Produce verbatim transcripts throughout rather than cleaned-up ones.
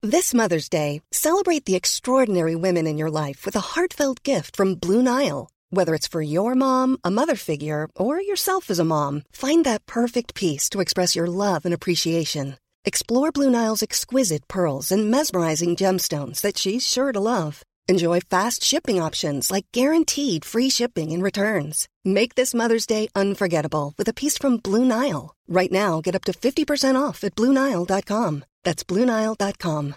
This Mother's Day, celebrate the extraordinary women in your life with a heartfelt gift from Blue Nile. Whether it's for your mom, a mother figure, or yourself as a mom, find that perfect piece to express your love and appreciation. Explore Blue Nile's exquisite pearls and mesmerizing gemstones that she's sure to love. Enjoy fast shipping options like guaranteed free shipping and returns. Make this Mother's Day unforgettable with a piece from Blue Nile. Right now, get up to fifty percent off at blue nile dot com. That's blue nile dot com.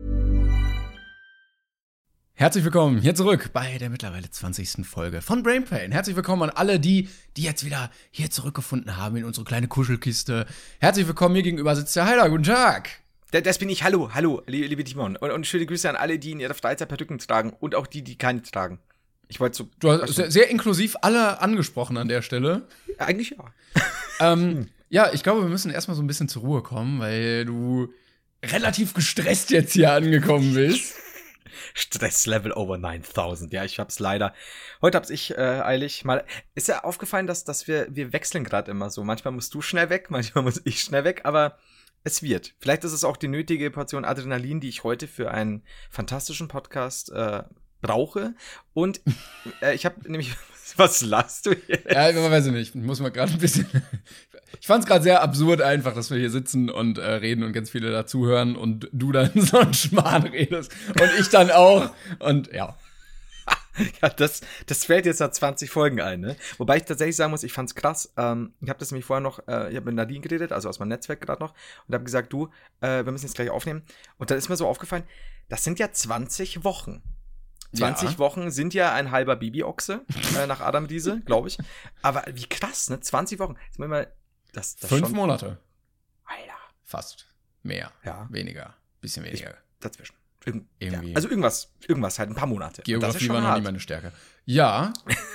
Herzlich willkommen hier zurück bei der mittlerweile zwanzigsten Folge von Brain Pain. Herzlich willkommen an alle die, die jetzt wieder hier zurückgefunden haben in unsere kleine Kuschelkiste. Herzlich willkommen, mir gegenüber sitzt der Heiler. Guten Tag. Das bin ich. Hallo, hallo, liebe Timon. Und, und schöne Grüße an alle, die in ihrer Freizeit Perücken tragen und auch die, die keine tragen. Ich wollte so. Du hast sehr, sehr inklusiv alle angesprochen an der Stelle. Eigentlich ja. ähm, ja, ich glaube, wir müssen erstmal so ein bisschen zur Ruhe kommen, weil du relativ gestresst jetzt hier angekommen bist. Stresslevel over neuntausend. Ja, ich hab's leider. Heute hab's ich äh, eilig mal. Ist ja aufgefallen, dass, dass wir, wir wechseln gerade immer so. Manchmal musst du schnell weg, manchmal muss ich schnell weg, aber es wird. Vielleicht ist es auch die nötige Portion Adrenalin, die ich heute für einen fantastischen Podcast äh, brauche. Und äh, ich habe nämlich, was lachst du jetzt? Ja, ich weiß nicht. Ich muss mal gerade ein bisschen. Ich fand's gerade sehr absurd einfach, dass wir hier sitzen und äh, reden und ganz viele dazuhören und du dann so einen Schmarrn redest und ich dann auch. Und ja. Ja, das, das fällt jetzt nach zwanzig Folgen ein, ne? Wobei ich tatsächlich sagen muss, ich fand's krass. Ähm, ich habe das nämlich vorher noch, äh, ich habe mit Nadine geredet, also aus meinem Netzwerk gerade noch, und habe gesagt, du, äh, wir müssen jetzt gleich aufnehmen. Und dann ist mir so aufgefallen, das sind ja zwanzig Wochen. zwanzig ja. Wochen sind ja ein halber Bibi-Ochse äh, nach Adam Riese, glaube ich. Aber wie krass, ne? zwanzig Wochen. Jetzt mal, mal das, das Fünf schon Monate. Alter. Fast. Mehr. Ja. Weniger. Bisschen weniger. Ich, dazwischen. Irgend, Irgendwie. Ja. Also irgendwas, irgendwas halt, ein paar Monate. Geografie war noch nie meine Stärke. Ja,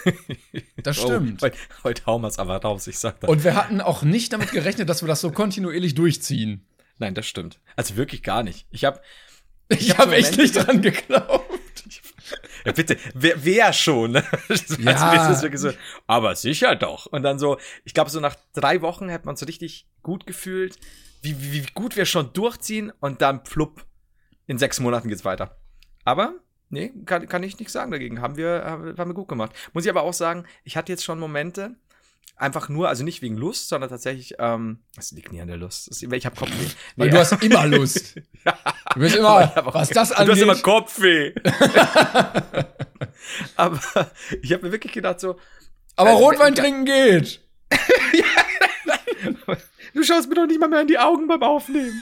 das stimmt. Oh, heute, heute hauen wir es aber raus, ich sag das. Und wir hatten auch nicht damit gerechnet, dass wir das so kontinuierlich durchziehen. Nein, das stimmt. Also wirklich gar nicht. Ich habe Ich, ich habe hab echt nicht dran geglaubt. Ja, bitte, wer, wer schon? Ne? Das ja. ist wirklich so, aber sicher doch. Und dann so, ich glaube, so nach drei Wochen hat man so richtig gut gefühlt, wie, wie, wie gut wir schon durchziehen und dann plupp, in sechs Monaten geht's weiter. Aber, nee, kann, kann ich nichts sagen dagegen. Haben wir, haben wir gut gemacht. Muss ich aber auch sagen, ich hatte jetzt schon Momente, einfach nur, also nicht wegen Lust, sondern tatsächlich, ähm, das liegt nie an der Lust. Das, ich habe Kopfweh. Weil nee, du hast immer Lust. Ja. Du bist immer, was das angeht. Du hast immer Kopfweh. Aber ich habe mir wirklich gedacht so. Aber äh, Rotwein äh, trinken geht. Du schaust mir doch nicht mal mehr in die Augen beim Aufnehmen.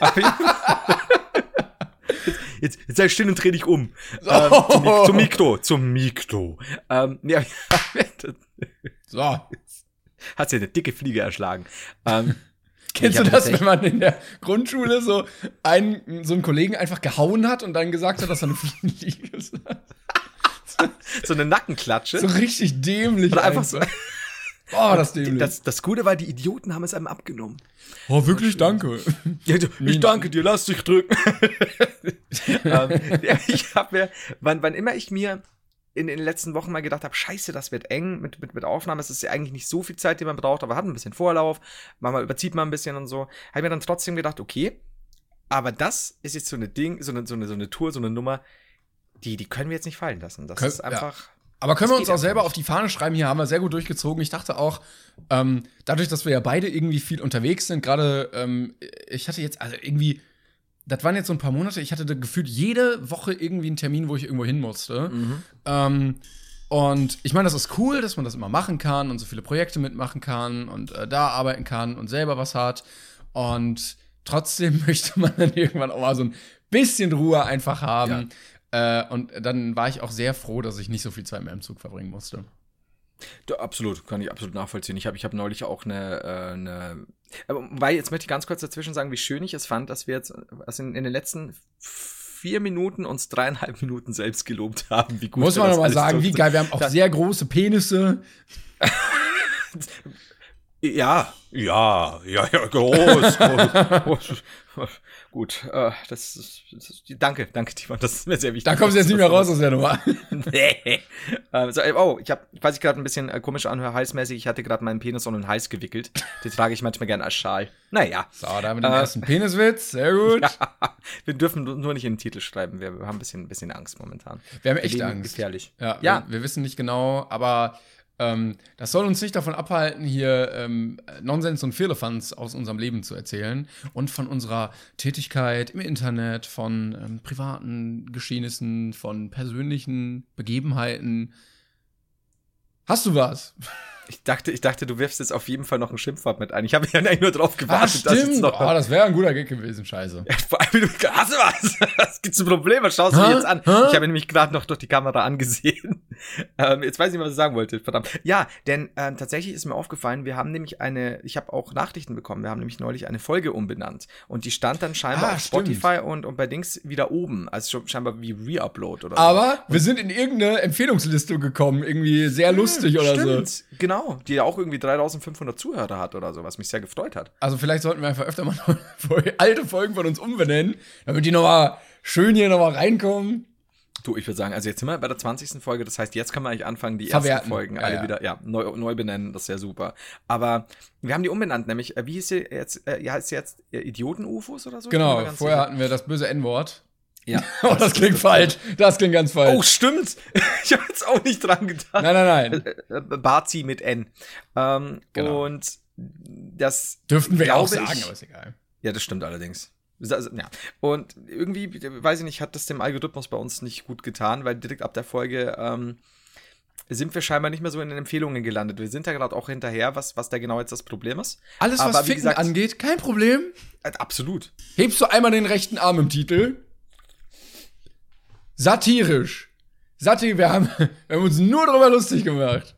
Jetzt, jetzt sei still und dreh dich um. Oh. Ähm, zum, Mikro, zum Mikro. Ähm, ja, so. Hat sie eine dicke Fliege erschlagen. Ähm, Kennst du das, wenn man in der Grundschule so einen, so einen Kollegen einfach gehauen hat und dann gesagt hat, dass er eine Fliege ist? So eine Nackenklatsche. So richtig dämlich. Oder einfach so. Oh, das dämlich. Das, das Gute war, die Idioten haben es einem abgenommen. Oh, wirklich, danke. Ja, ich danke dir, lass dich drücken. ähm, ja, ich habe mir, wann, wann immer ich mir in, in den letzten Wochen mal gedacht habe, scheiße, das wird eng mit, mit, mit Aufnahmen, es ist ja eigentlich nicht so viel Zeit, die man braucht, aber hat ein bisschen Vorlauf, manchmal überzieht man ein bisschen und so, habe ich mir dann trotzdem gedacht, okay, aber das ist jetzt so eine Ding, so eine, so eine, so eine Tour, so eine Nummer, die, die können wir jetzt nicht fallen lassen. Das Kön- ist einfach. Ja. Aber können wir uns auch selber nicht auf die Fahne schreiben? Hier haben wir sehr gut durchgezogen. Ich dachte auch, ähm, dadurch, dass wir ja beide irgendwie viel unterwegs sind, gerade, ähm, ich hatte jetzt, also irgendwie, das waren jetzt so ein paar Monate, ich hatte gefühlt jede Woche irgendwie einen Termin, wo ich irgendwo hin musste. Mhm. Ähm, und ich meine, das ist cool, dass man das immer machen kann und so viele Projekte mitmachen kann und äh, da arbeiten kann und selber was hat. Und trotzdem möchte man dann irgendwann auch mal so ein bisschen Ruhe einfach haben. Ja. Äh, und dann war ich auch sehr froh, dass ich nicht so viel Zeit mehr im Zug verbringen musste. Ja, absolut, kann ich absolut nachvollziehen. Ich habe ich hab neulich auch eine, äh, eine weil jetzt möchte ich ganz kurz dazwischen sagen, wie schön ich es fand, dass wir jetzt also in, in den letzten vier Minuten uns dreieinhalb Minuten selbst gelobt haben. Wie gut muss man nochmal sagen, wie geil, wir haben auch sehr große Penisse. Ja, ja, ja, ja, groß, groß, groß. Gut, äh, das ist, das ist, danke, danke, Timon, das ist mir sehr wichtig. Da kommst du jetzt nicht mehr raus aus der Nummer. Nee. ähm, so, oh, ich habe, falls ich gerade ein bisschen äh, komisch anhöre, halsmäßig, ich hatte gerade meinen Penis um den Hals gewickelt. Den trage ich manchmal gerne als Schal. Naja. So, da haben wir den äh, ersten Peniswitz, sehr gut. Ja, wir dürfen nur nicht in den Titel schreiben, wir, wir haben ein bisschen, ein bisschen Angst momentan. Wir haben echt Angst. Gefährlich. Ja, ja. Wir, wir wissen nicht genau, aber Ähm, das soll uns nicht davon abhalten, hier ähm, Nonsens und Firlefanz aus unserem Leben zu erzählen und von unserer Tätigkeit im Internet, von ähm, privaten Geschehnissen, von persönlichen Begebenheiten. Hast du was? Ich dachte, ich dachte, du wirfst jetzt auf jeden Fall noch ein Schimpfwort mit ein. Ich habe ja eigentlich nur drauf gewartet, ah, dass jetzt noch. Oh, das wäre ein guter Gag gewesen, scheiße. Ja, vor allem, du hast du was? Was gibt's ein Problem? Was schaust du ha? jetzt an? Ha? Ich habe nämlich gerade noch durch die Kamera angesehen. ähm, jetzt weiß ich nicht, was ich sagen wollte. Verdammt. Ja, denn ähm, tatsächlich ist mir aufgefallen, wir haben nämlich eine, ich habe auch Nachrichten bekommen, wir haben nämlich neulich eine Folge umbenannt. Und die stand dann scheinbar ah, auf Spotify und, und bei Dings wieder oben. Also scheinbar wie Reupload oder so. Aber wir sind in irgendeine Empfehlungsliste gekommen, irgendwie sehr hm, lustig oder stimmt. so. Genau, die ja auch irgendwie dreitausendfünfhundert Zuhörer hat oder so, was mich sehr gefreut hat. Also vielleicht sollten wir einfach öfter mal alte Folgen von uns umbenennen, damit die nochmal schön hier nochmal reinkommen. Du, ich würde sagen, also jetzt sind wir bei der zwanzigsten Folge, das heißt, jetzt können wir eigentlich anfangen, die Verwerten. ersten Folgen ja, alle ja. wieder ja, neu, neu benennen, das ist ja super. Aber wir haben die umbenannt, nämlich, wie hieß sie jetzt, äh, heißt sie jetzt äh, Idioten-U F Os oder so? Genau, vorher sicher. hatten wir das böse N-Wort. Ja. Oh, das, das klingt falsch. Das klingt ganz falsch. Oh, stimmt. Ich habe jetzt auch nicht dran gedacht. Nein, nein, nein. Bazi mit N. Ähm, genau. Und das dürften wir ja auch ich, sagen, aber ist egal. Ja, das stimmt allerdings. Also, ja. Und irgendwie, weiß ich nicht, hat das dem Algorithmus bei uns nicht gut getan, weil direkt ab der Folge ähm, sind wir scheinbar nicht mehr so in den Empfehlungen gelandet. Wir sind da gerade auch hinterher, was, was da genau jetzt das Problem ist. Alles, was Aber, Ficken gesagt, angeht, kein Problem. Äh, absolut. Hebst du einmal den rechten Arm im Titel? Satirisch. Satirisch, wir haben, wir haben uns nur drüber lustig gemacht.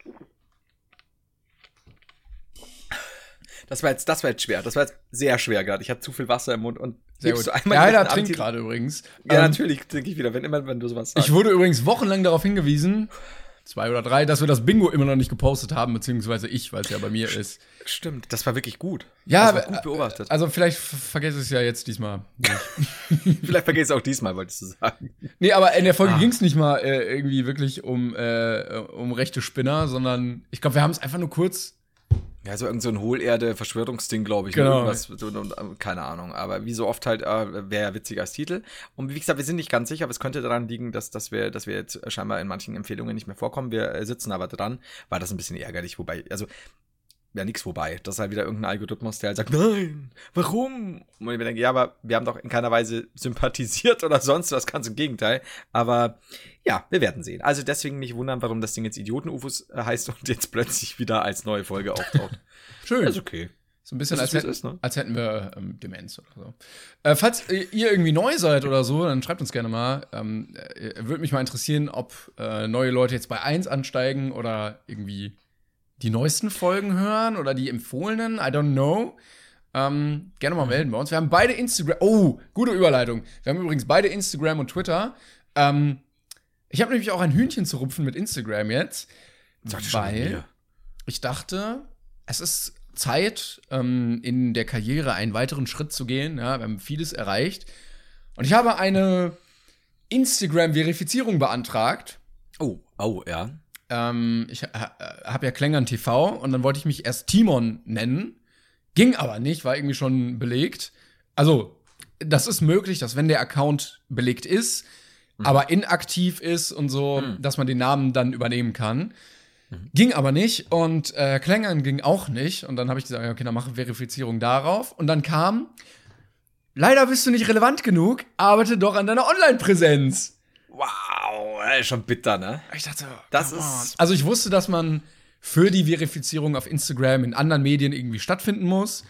Das war jetzt, das war jetzt schwer. Das war jetzt sehr schwer gerade. Ich hatte zu viel Wasser im Mund und sehr gut. Du einmal ja, da trinkt gerade übrigens. Ja, ähm, natürlich trinke ich wieder, wenn immer, wenn du sowas sagst. Ich wurde übrigens wochenlang darauf hingewiesen, zwei oder drei, dass wir das Bingo immer noch nicht gepostet haben, beziehungsweise ich, weil es ja bei mir ist. Stimmt, das war wirklich gut. Ja, das war gut beobachtet. Also vielleicht vergesse ich es ja jetzt diesmal nicht. Vielleicht vergesse ich es auch diesmal, wolltest du sagen. Nee, aber in der Folge ah. ging es nicht mal äh, irgendwie wirklich um, äh, um rechte Spinner, sondern ich glaube, wir haben es einfach nur kurz. Ja, so irgend so ein Hohlerde-Verschwörungsding, glaube ich. Genau. Ne? So, keine Ahnung. Aber wie so oft halt, äh, wäre ja witzig als Titel. Und wie gesagt, wir sind nicht ganz sicher, aber es könnte daran liegen, dass, dass, wir, dass wir jetzt scheinbar in manchen Empfehlungen nicht mehr vorkommen. Wir äh, sitzen aber dran, weil das ein bisschen ärgerlich. Wobei, also, ja, nix wobei. Das ist halt wieder irgendein Algorithmus, der halt sagt, nein, warum? Und ich mir denke, ja, aber wir haben doch in keiner Weise sympathisiert oder sonst was, ganz im Gegenteil. Aber ja, wir werden sehen. Also deswegen nicht wundern, warum das Ding jetzt Idioten-U F Os heißt und jetzt plötzlich wieder als neue Folge auftaucht. Schön. Das ist okay. So ein bisschen, als, ist, hätten, ist, ne? als hätten wir ähm, Demenz oder so. Äh, falls ihr irgendwie neu seid oder so, dann schreibt uns gerne mal. Ähm, äh, würde mich mal interessieren, ob äh, neue Leute jetzt bei eins ansteigen oder irgendwie die neuesten Folgen hören oder die empfohlenen. I don't know. Ähm, gerne mal melden bei uns. Wir haben beide Instagram. Oh, gute Überleitung. Wir haben übrigens beide Instagram und Twitter. Ähm, ich habe nämlich auch ein Hühnchen zu rupfen mit Instagram jetzt. Sag weil ich dachte, es ist Zeit, ähm, in der Karriere einen weiteren Schritt zu gehen. Ja, wir haben vieles erreicht. Und ich habe eine Instagram-Verifizierung beantragt. Oh, oh, ja. Ähm, ich ha- habe ja Klängern T V und dann wollte ich mich erst Timon nennen. Ging aber nicht, war irgendwie schon belegt. Also, das ist möglich, dass wenn der Account belegt ist, mhm. aber inaktiv ist und so, mhm. dass man den Namen dann übernehmen kann. Mhm. Ging aber nicht und äh, Klängern ging auch nicht. Und dann habe ich gesagt, okay, dann mache Verifizierung darauf. Und dann kam, leider bist du nicht relevant genug, arbeite doch an deiner Online-Präsenz. Wow, ey, schon bitter, ne? Ich dachte, das ist. Also ich wusste, dass man für die Verifizierung auf Instagram in anderen Medien irgendwie stattfinden muss.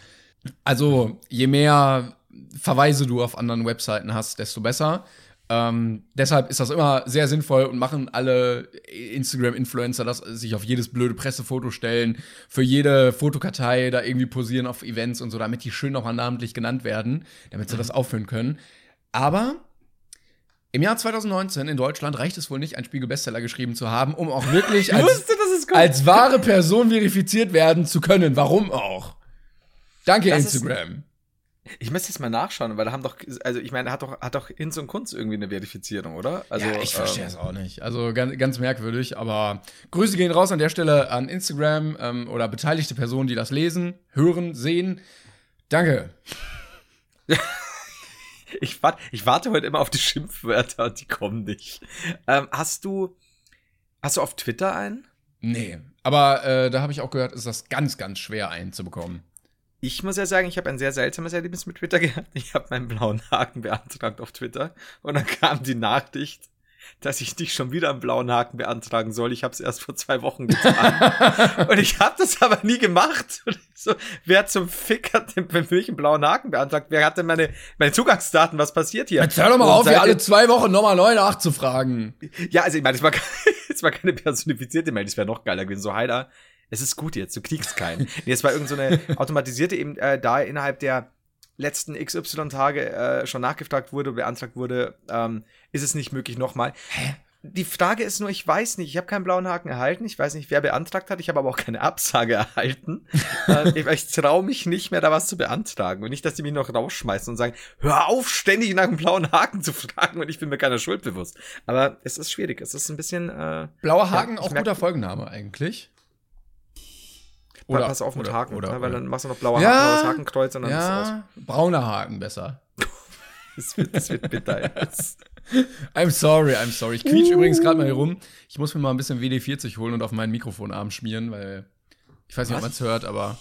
Also je mehr Verweise du auf anderen Webseiten hast, desto besser. Ähm, deshalb ist das immer sehr sinnvoll und machen alle Instagram-Influencer, dass sich auf jedes blöde Pressefoto stellen, für jede Fotokartei da irgendwie posieren auf Events und so, damit die schön nochmal namentlich genannt werden, damit sie mhm. das aufführen können. Aber im Jahr zwanzig neunzehn in Deutschland reicht es wohl nicht, einen Spiegel-Bestseller geschrieben zu haben, um auch wirklich ich als wusste, dass ist gut. als wahre Person verifiziert werden zu können. Warum auch? Danke, Das Instagram. Ist, ich müsste jetzt mal nachschauen, weil da haben doch, also ich meine, hat doch, hat doch Hinz und Kunz irgendwie eine Verifizierung, oder? Also, ja, ich verstehe ähm, es auch nicht. Also ganz, ganz merkwürdig, aber Grüße gehen raus an der Stelle an Instagram ähm, oder beteiligte Personen, die das lesen, hören, sehen. Danke. ich, warte, ich warte heute immer auf die Schimpfwörter, die kommen nicht. Ähm, hast du, hast du auf Twitter einen? Nee, aber äh, da habe ich auch gehört, ist das ganz, ganz schwer einzubekommen. Ich muss ja sagen, ich habe ein sehr seltsames Erlebnis mit Twitter gehabt. Ich habe meinen blauen Haken beantragt auf Twitter und dann kam die Nachricht, dass ich nicht schon wieder einen blauen Haken beantragen soll. Ich habe es erst vor zwei Wochen getan. Und ich habe das aber nie gemacht. Und so, wer zum Fick hat denn für mich einen blauen Haken beantragt? Wer hat denn meine, meine Zugangsdaten? Was passiert hier? Jetzt hör doch mal und auf, hier seitdem- alle zwei Wochen nochmal neu nachzufragen. Ja, also ich meine, es war, es war keine personifizierte Mail, das wäre noch geiler gewesen. So, Heider, es ist gut jetzt, du kriegst keinen. Nee, es war irgend so eine automatisierte eben, äh, da innerhalb der letzten X Y-Tage äh, schon nachgefragt wurde, beantragt wurde, ähm, ist es nicht möglich nochmal. Hä? Die Frage ist nur, ich weiß nicht, ich habe keinen blauen Haken erhalten, ich weiß nicht, wer beantragt hat, ich habe aber auch keine Absage erhalten. äh, ich ich traue mich nicht mehr, da was zu beantragen. Und nicht, dass die mich noch rausschmeißen und sagen, hör auf, ständig nach einem blauen Haken zu fragen und ich bin mir keiner Schuld bewusst. Aber es ist schwierig, es ist ein bisschen äh, Blauer Haken, ja, auch merk- guter Folgenname eigentlich. Oder, pass auf mit oder, Haken, oder, ne? Weil oder. dann machst du noch blauer Ja, Haken, blaues Hakenkreuz und dann ist es aus. Ja, brauner Haken besser. Das wird, das wird bitter jetzt. I'm sorry, I'm sorry. Ich quietsch übrigens gerade mal hier rum. Ich muss mir mal ein bisschen W D vierzig holen und auf meinen Mikrofonarm schmieren, weil ich weiß nicht, Was? ob man es hört, aber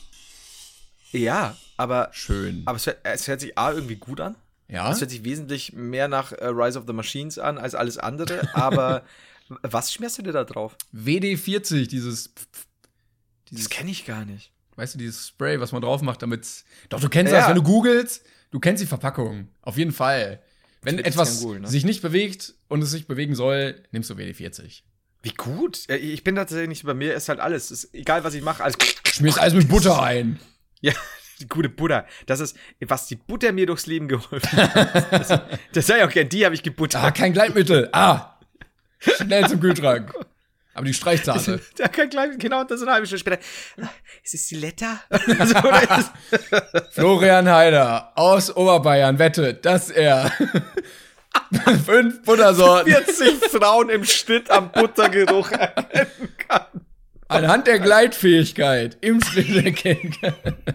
Ja, aber, schön. aber es, hört, es hört sich A irgendwie gut an. Ja? Es hört sich wesentlich mehr nach äh, Rise of the Machines an als alles andere. Aber was schmierst du dir da drauf? W D vierzig, dieses, dieses Das kenne ich gar nicht. weißt du, dieses Spray, was man drauf macht, damit. Doch, du kennst Ja. das, wenn du googelst, du kennst die Verpackung. Auf jeden Fall. Wenn wird jetzt etwas kein Google, ne? sich nicht bewegt und es sich bewegen soll, nimmst du W D vierzig. Wie gut. Äh, Ich bin tatsächlich nicht, bei mir ist halt alles. Ist egal, was ich mache, alles. Schmierst alles mit Butter ein. Ja, die gute Butter. Das ist, was die Butter mir durchs Leben geholfen hat. Das, das sei auch gern, die habe ich gebuttert. Ah, kein Gleitmittel. Ah. Schnell zum Kühlschrank. Aber die Streichzarte. Da kann gleich, genau, das ist eine halbe Stunde später. Ah, Ist es die Letter? so, oder ist es, Florian Heider aus Oberbayern wettet, dass er fünf Buttersorten vierzig Frauen im Schnitt am Buttergeruch erkennen kann. anhand der Gleitfähigkeit im Schnitt erkennen kann.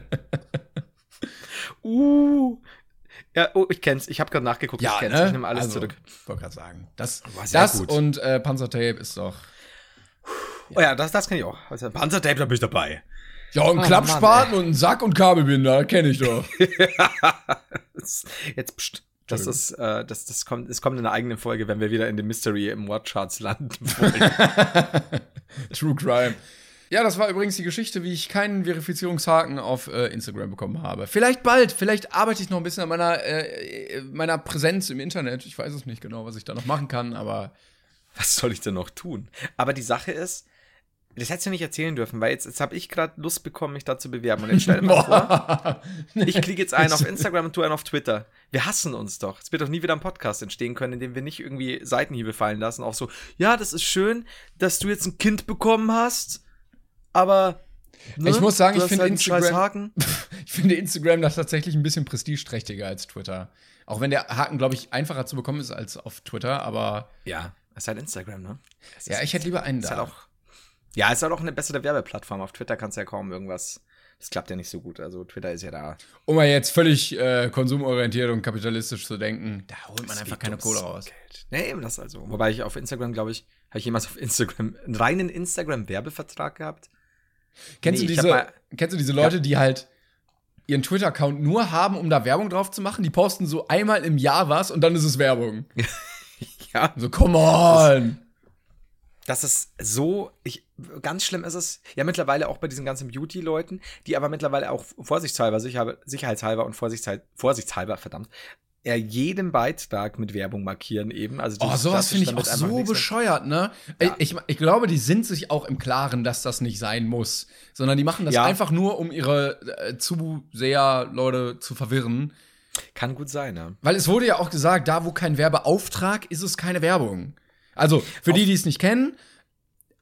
Uh. Ja, oh, ich kenn's. Ich habe gerade nachgeguckt. ich kenn's. Ich nehme alles also, zurück. wollte gerade sagen. Das, War sehr das gut. und äh, Panzertape ist doch. Oh ja, das, das kenne ich auch. Also, Panzertape, da bin ich dabei. Ja, und Oh, Klappspaten Mann, und einen Sack und Kabelbinder, kenne ich doch. Jetzt, pst, das ist, äh, das, das kommt, es kommt in einer eigenen Folge, wenn wir wieder in den Mystery im Wordcharts landen wollen. True Crime. Ja, das war übrigens die Geschichte, wie ich keinen Verifizierungshaken auf äh, Instagram bekommen habe. Vielleicht bald, vielleicht arbeite ich noch ein bisschen an meiner, äh, meiner Präsenz im Internet. Ich weiß es nicht genau, was ich da noch machen kann, aber Was soll ich denn noch tun? Aber die Sache ist, das hättest du nicht erzählen dürfen, weil jetzt, jetzt habe ich gerade Lust bekommen, mich da zu bewerben. Und jetzt stell dir mal vor, ich klicke jetzt einen auf Instagram und du einen auf Twitter. Wir hassen uns doch. Es wird doch nie wieder ein Podcast entstehen können, in dem wir nicht irgendwie Seitenhiebe fallen lassen. Auch so, ja, das ist schön, dass du jetzt ein Kind bekommen hast, aber ne, Ich muss sagen, du ich hast finde halt einen scheiß Instagram- Haken. ich finde Instagram das tatsächlich ein bisschen prestigeträchtiger als Twitter. Auch wenn der Haken, glaube ich, einfacher zu bekommen ist als auf Twitter, aber Ja, es ist halt Instagram, ne? Es ja, ist- ich hätte lieber einen ist da. halt auch, ja, es ist halt auch eine bessere Werbeplattform. Auf Twitter kannst du ja kaum irgendwas. Das klappt ja nicht so gut. Also Twitter ist ja da. Um mal jetzt völlig äh, konsumorientiert und kapitalistisch zu denken, da holt man einfach keine Kohle raus. Geld. Nee, eben das also. Wobei ich auf Instagram, glaube ich, habe ich jemals auf Instagram einen reinen Instagram-Werbevertrag gehabt. Kennst, Nee, du ich hab diese, mal- kennst du diese Leute, die halt ihren Twitter-Account nur haben, um da Werbung drauf zu machen? Die posten so einmal im Jahr was und dann ist es Werbung. Ja. So, come on! Das ist so, ich, ganz schlimm ist es, ja mittlerweile auch bei diesen ganzen Beauty-Leuten, die aber mittlerweile auch vorsichtshalber, sicher, sicherheitshalber und vorsichtshalber, vorsichtshalber, verdammt, ja, jeden Beitrag mit Werbung markieren eben. Also Oh, das- sowas das finde ich damit auch einfach so nichts mehr- bescheuert, ne? Ja. Ich, ich, ich glaube, die sind sich auch im Klaren, dass das nicht sein muss. Sondern die machen das Ja. einfach nur, um ihre äh, Zuseher-Leute zu verwirren. Kann gut sein, ja. Weil es wurde ja auch gesagt, da wo kein Werbeauftrag ist es keine Werbung. Also, für die, die es nicht kennen,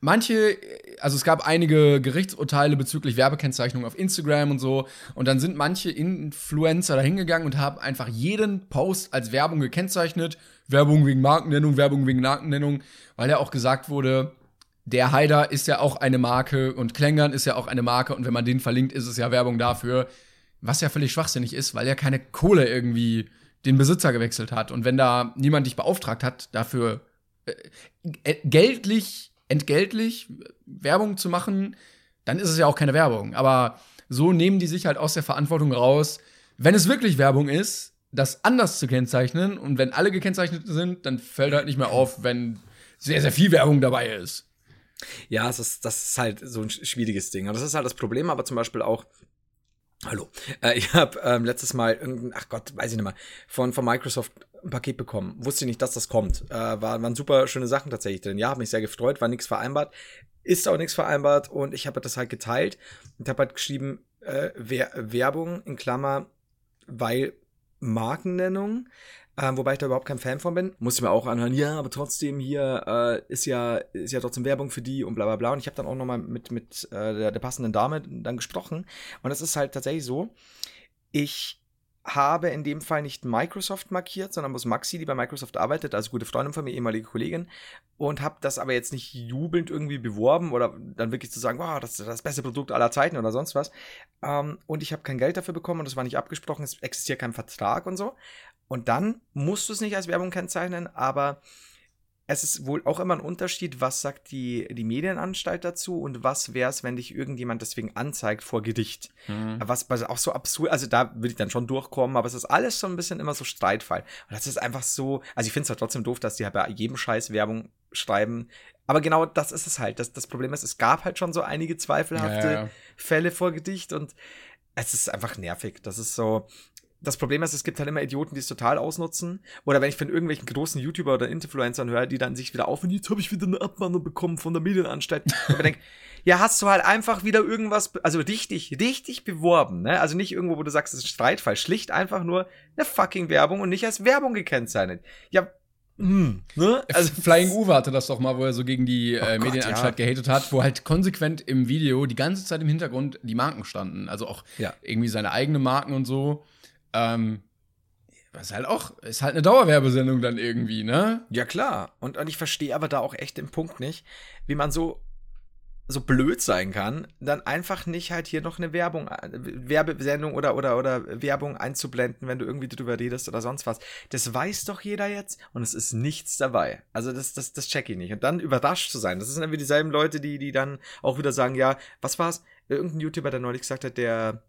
manche, also es gab einige Gerichtsurteile bezüglich Werbekennzeichnung auf Instagram und so. Und dann sind manche Influencer da hingegangen und haben einfach jeden Post als Werbung gekennzeichnet. Werbung wegen Markennennung, Werbung wegen Markennennung, weil ja auch gesagt wurde, der Haider ist ja auch eine Marke und Klängern ist ja auch eine Marke. Und wenn man den verlinkt, ist es ja Werbung dafür. Was ja völlig schwachsinnig ist, weil ja keine Kohle irgendwie den Besitzer gewechselt hat. Und wenn da niemand dich beauftragt hat, dafür äh, geldlich, entgeltlich Werbung zu machen, dann ist es ja auch keine Werbung. Aber so nehmen die sich halt aus der Verantwortung raus, wenn es wirklich Werbung ist, das anders zu kennzeichnen. Und wenn alle gekennzeichnet sind, dann fällt halt nicht mehr auf, wenn sehr, sehr viel Werbung dabei ist. Ja, das ist, das ist halt so ein schwieriges Ding. Und das ist halt das Problem, aber zum Beispiel auch Hallo. Äh, ich habe ähm, letztes Mal irgendein, ach Gott, weiß ich nicht mehr, von, von Microsoft ein Paket bekommen. Wusste nicht, dass das kommt. Äh, war, waren super schöne Sachen tatsächlich drin. Ja, habe mich sehr gefreut, war nichts vereinbart. Ist auch nichts vereinbart und ich habe das halt geteilt und habe halt geschrieben, äh, Wer- Werbung in Klammer, weil Markennennung. Ähm, wobei ich da überhaupt kein Fan von bin. Musste mir auch anhören, ja, aber trotzdem hier äh, ist ja ist ja trotzdem Werbung für die und bla bla bla. Und ich habe dann auch nochmal mit, mit äh, der, der passenden Dame dann gesprochen. Und es ist halt tatsächlich so, ich habe in dem Fall nicht Microsoft markiert, sondern muss Maxi, die bei Microsoft arbeitet, also gute Freundin von mir, ehemalige Kollegin, und habe das aber jetzt nicht jubelnd irgendwie beworben oder dann wirklich zu sagen, wow, das ist das beste Produkt aller Zeiten oder sonst was. Ähm, und ich habe kein Geld dafür bekommen und das war nicht abgesprochen, es existiert kein Vertrag und so. Und dann musst du es nicht als Werbung kennzeichnen, aber es ist wohl auch immer ein Unterschied, was sagt die, die Medienanstalt dazu und was wäre es, wenn dich irgendjemand deswegen anzeigt vor Gericht. Mhm. Was, was auch so absurd, also da würde ich dann schon durchkommen, aber es ist alles so ein bisschen immer so Streitfall. Und das ist einfach so, also ich finde es halt trotzdem doof, dass die halt bei jedem Scheiß Werbung schreiben. Aber genau das ist es halt. Das, das Problem ist, es gab halt schon so einige zweifelhafte ja, ja. Fälle vor Gericht und es ist einfach nervig. Das ist so. Das Problem ist, es gibt halt immer Idioten, die es total ausnutzen. Oder wenn ich von irgendwelchen großen YouTuber oder Influencern höre, die dann sich wieder auf und jetzt habe ich wieder eine Abmahnung bekommen von der Medienanstalt. Und ich denke, ja, hast du halt einfach wieder irgendwas, also richtig, richtig beworben, ne? Also nicht irgendwo, wo du sagst, es ist ein Streitfall. Schlicht einfach nur eine fucking Werbung und nicht als Werbung gekennzeichnet. Ja, hm, ne? Also Flying Uwe hatte das doch mal, wo er so gegen die äh, oh Gott, Medienanstalt ja. gehatet hat, wo halt konsequent im Video die ganze Zeit im Hintergrund die Marken standen. Also auch ja. irgendwie seine eigenen Marken und so. Ähm, was halt auch, ist halt eine Dauerwerbesendung dann irgendwie, ne? Ja, klar. Und, und ich verstehe aber da auch echt den Punkt nicht, wie man so, so blöd sein kann, dann einfach nicht halt hier noch eine Werbung, Werbesendung oder, oder, oder Werbung einzublenden, wenn du irgendwie drüber redest oder sonst was. Das weiß doch jeder jetzt und es ist nichts dabei. Also das, das, das check ich nicht. Und dann überrascht zu sein. Das sind dann wieder dieselben Leute, die, die dann auch wieder sagen, ja, was war's? Irgendein YouTuber, der neulich gesagt hat, der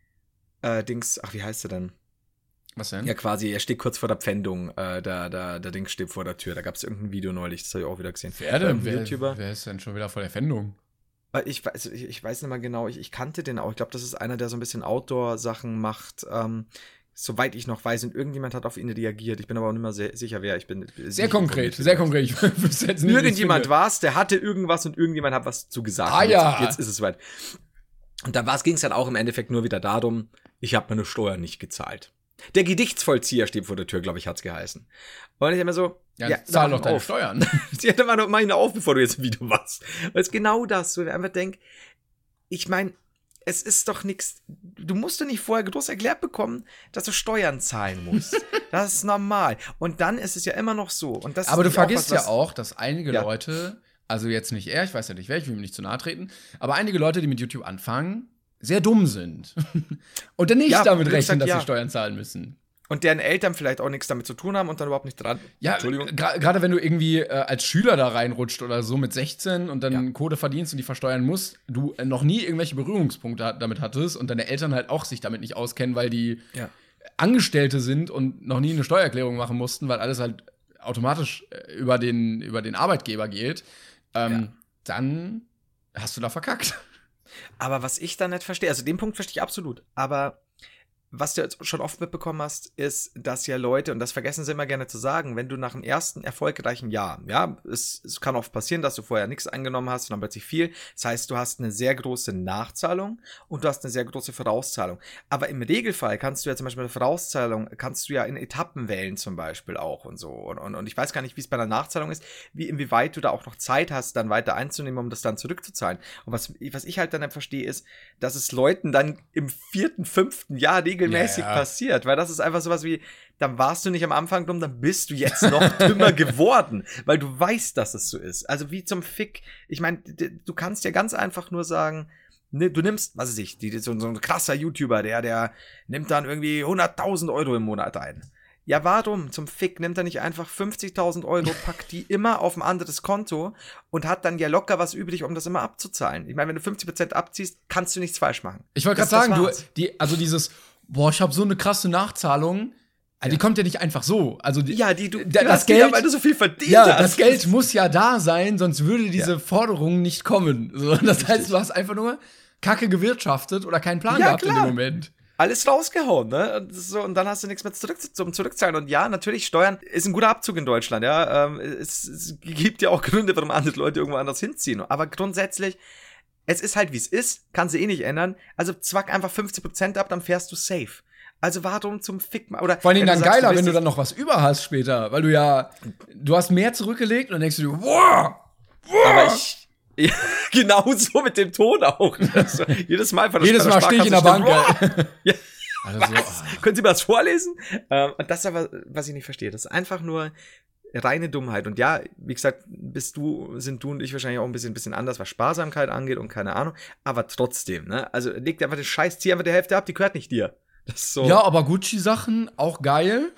Äh, Dings, ach, wie heißt er denn? Was denn? Ja, quasi, er steht kurz vor der Pfändung, äh, da, da, der Dings steht vor der Tür. Da gab es irgendein Video neulich, das habe ich auch wieder gesehen. Wer denn? Wer, YouTuber. wer ist denn schon wieder vor der Pfändung? Ich weiß, ich, ich weiß nicht mal genau, ich, ich kannte den auch. Ich glaube, das ist einer, der so ein bisschen Outdoor-Sachen macht, ähm, soweit ich noch weiß. Und irgendjemand hat auf ihn reagiert. Ich bin aber auch nicht mehr sehr, sicher, wer. Ich bin sehr konkret, sehr konkret. Ich wüsste jetzt nicht, irgendjemand war es, der hatte irgendwas und irgendjemand hat was zu gesagt. Ah jetzt, ja. Jetzt ist es soweit. Und da ging es dann auch im Endeffekt nur wieder darum, ich habe meine Steuern nicht gezahlt. Der Gedichtsvollzieher steht vor der Tür, glaube ich, hat's geheißen. Und ich immer so, ja, ja zahl doch deine auf. Steuern. Ja, dann mach doch mal auf, bevor du jetzt wieder machst. Weil es genau das, wo ich einfach denk, ich meine, es ist doch nichts, du musst doch nicht vorher groß erklärt bekommen, dass du Steuern zahlen musst. Das ist normal. Und dann ist es ja immer noch so. Und das aber ist du vergisst auch was, ja auch, dass einige ja. Leute, also jetzt nicht er, ich weiß ja nicht wer, ich will ihm nicht zu nahe treten, aber einige Leute, die mit YouTube anfangen, sehr dumm sind. Und dann nicht Ja, damit wie rechnen, gesagt, dass ja. sie Steuern zahlen müssen. Und deren Eltern vielleicht auch nichts damit zu tun haben und dann überhaupt nicht dran. Ja, gerade wenn du irgendwie äh, als Schüler da reinrutscht oder so mit sechzehn und dann Ja. Kohle verdienst und die versteuern musst, du äh, noch nie irgendwelche Berührungspunkte hat, damit hattest und deine Eltern halt auch sich damit nicht auskennen, weil die Ja. Angestellte sind und noch nie eine Steuererklärung machen mussten, weil alles halt automatisch äh, über, den, über den Arbeitgeber geht, ähm, Ja. dann hast du da verkackt. Aber was ich da nicht verstehe, also den Punkt verstehe ich absolut, aber was du jetzt schon oft mitbekommen hast, ist, dass ja Leute, und das vergessen sie immer gerne zu sagen, wenn du nach dem ersten erfolgreichen Jahr, ja, es, es kann oft passieren, dass du vorher nichts eingenommen hast und dann plötzlich viel. Das heißt, du hast eine sehr große Nachzahlung und du hast eine sehr große Vorauszahlung. Aber im Regelfall kannst du ja zum Beispiel eine Vorauszahlung, kannst du ja in Etappen wählen zum Beispiel auch und so. Und, und, und ich weiß gar nicht, wie es bei einer Nachzahlung ist, wie inwieweit du da auch noch Zeit hast, dann weiter einzunehmen, um das dann zurückzuzahlen. Und was, was ich halt dann verstehe, ist, dass es Leuten dann im vierten, fünften Jahr regelmäßig ja, ja. passiert, weil das ist einfach sowas wie, dann warst du nicht am Anfang dumm, dann bist du jetzt noch dümmer geworden, weil du weißt, dass es so ist. Also wie zum Fick, ich meine, du kannst ja ganz einfach nur sagen, ne, du nimmst, was weiß ich, die, so, so ein krasser YouTuber, der, der nimmt dann irgendwie hunderttausend Euro im Monat ein. Ja, warum zum Fick nimmt er nicht einfach fünfzigtausend Euro, packt die immer auf ein anderes Konto und hat dann ja locker was übrig, um das immer abzuzahlen? Ich meine, wenn du fünfzig Prozent abziehst, kannst du nichts falsch machen. Ich wollte gerade sagen, du, die, also dieses, boah, ich habe so eine krasse Nachzahlung, ja. die kommt ja nicht einfach so. Also die, ja, die du, da, du das Geld, ja, weil du so viel verdient ja, hast. Das Geld muss ja da sein, sonst würde diese ja. Forderung nicht kommen. So, das Richtig. heißt, du hast einfach nur Kacke gewirtschaftet oder keinen Plan ja, gehabt klar. in dem Moment. Alles rausgehauen, ne? Und, so, und dann hast du nichts mehr zurück, zum Zurückzahlen. Und ja, natürlich, Steuern ist ein guter Abzug in Deutschland, ja. Ähm, es, es gibt ja auch Gründe, warum andere Leute irgendwo anders hinziehen. Aber grundsätzlich, es ist halt, wie es ist, kann sie eh nicht ändern. Also zwack einfach fünfzig Prozent ab, dann fährst du safe. Also warum zum Fick mal? Oder vor allem dann sagst, geiler, du wenn du dann noch was über hast später. Weil du ja, du hast mehr zurückgelegt und dann denkst du, wow! wow. Aber ich... Ja, genau so mit dem Ton auch. Also, jedes Mal von der Jedes Mal stehe ich in der Bank. Ja. Also, was? oh. Können Sie mir das vorlesen? Ähm, und das ist aber, was ich nicht verstehe. Das ist einfach nur reine Dummheit. Und ja, wie gesagt, bist du, sind du und ich wahrscheinlich auch ein bisschen, ein bisschen anders, was Sparsamkeit angeht und keine Ahnung. Aber trotzdem, ne? Also leg dir einfach den Scheiß, zieh einfach die Hälfte ab, die gehört nicht dir. Das ist so. Ja, aber Gucci-Sachen auch geil.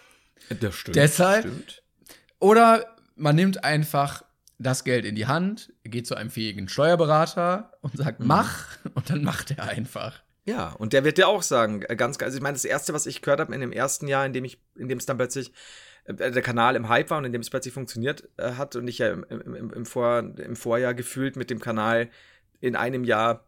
Das stimmt. Deshalb. Stimmt. Oder man nimmt einfach das Geld in die Hand, geht zu einem fähigen Steuerberater und sagt, mhm. mach, und dann macht er einfach. Ja, und der wird dir auch sagen, ganz, also ich meine, das Erste, was ich gehört habe in dem ersten Jahr, in dem ich, in dem es dann plötzlich äh, der Kanal im Hype war und in dem es plötzlich funktioniert äh, hat und ich ja im, im, im, im, Vor, im Vorjahr gefühlt mit dem Kanal in einem Jahr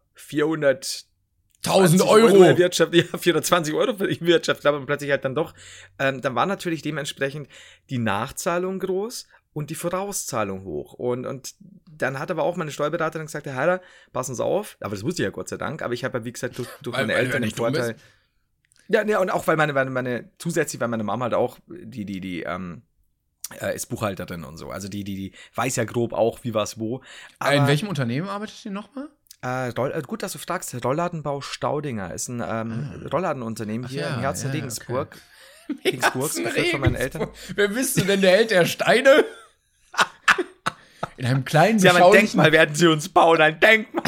vierhunderttausend Euro erwirtschaftet, ja, vierhundertzwanzig Euro erwirtschaftet, aber plötzlich halt dann doch, ähm, dann war natürlich dementsprechend die Nachzahlung groß und die Vorauszahlung hoch. Und, und dann hat aber auch meine Steuerberaterin gesagt, Herr Heider, passen Sie auf. Aber das wusste ich ja Gott sei Dank. Aber ich habe ja, wie gesagt, durch, durch weil, meine weil Eltern den Vorteil. Ja, ja, und auch weil meine, meine, meine, zusätzlich, weil meine Mama halt auch, die, die, die, ähm, äh, ist Buchhalterin und so. Also die, die, die weiß ja grob auch, wie was wo. Aber, in welchem Unternehmen arbeitet ihr nochmal? Äh, Roll, äh, gut, dass du fragst. Rollladenbau Staudinger ist ein ähm, ah. Rollladenunternehmen hier ja, im Herzen ja, Regensburg. Okay. Regensburg, geführt von meinen Eltern. Wer bist du denn, der Held der Steine? In einem kleinen, Sie haben ein Denkmal, werden Sie uns bauen, ein Denkmal.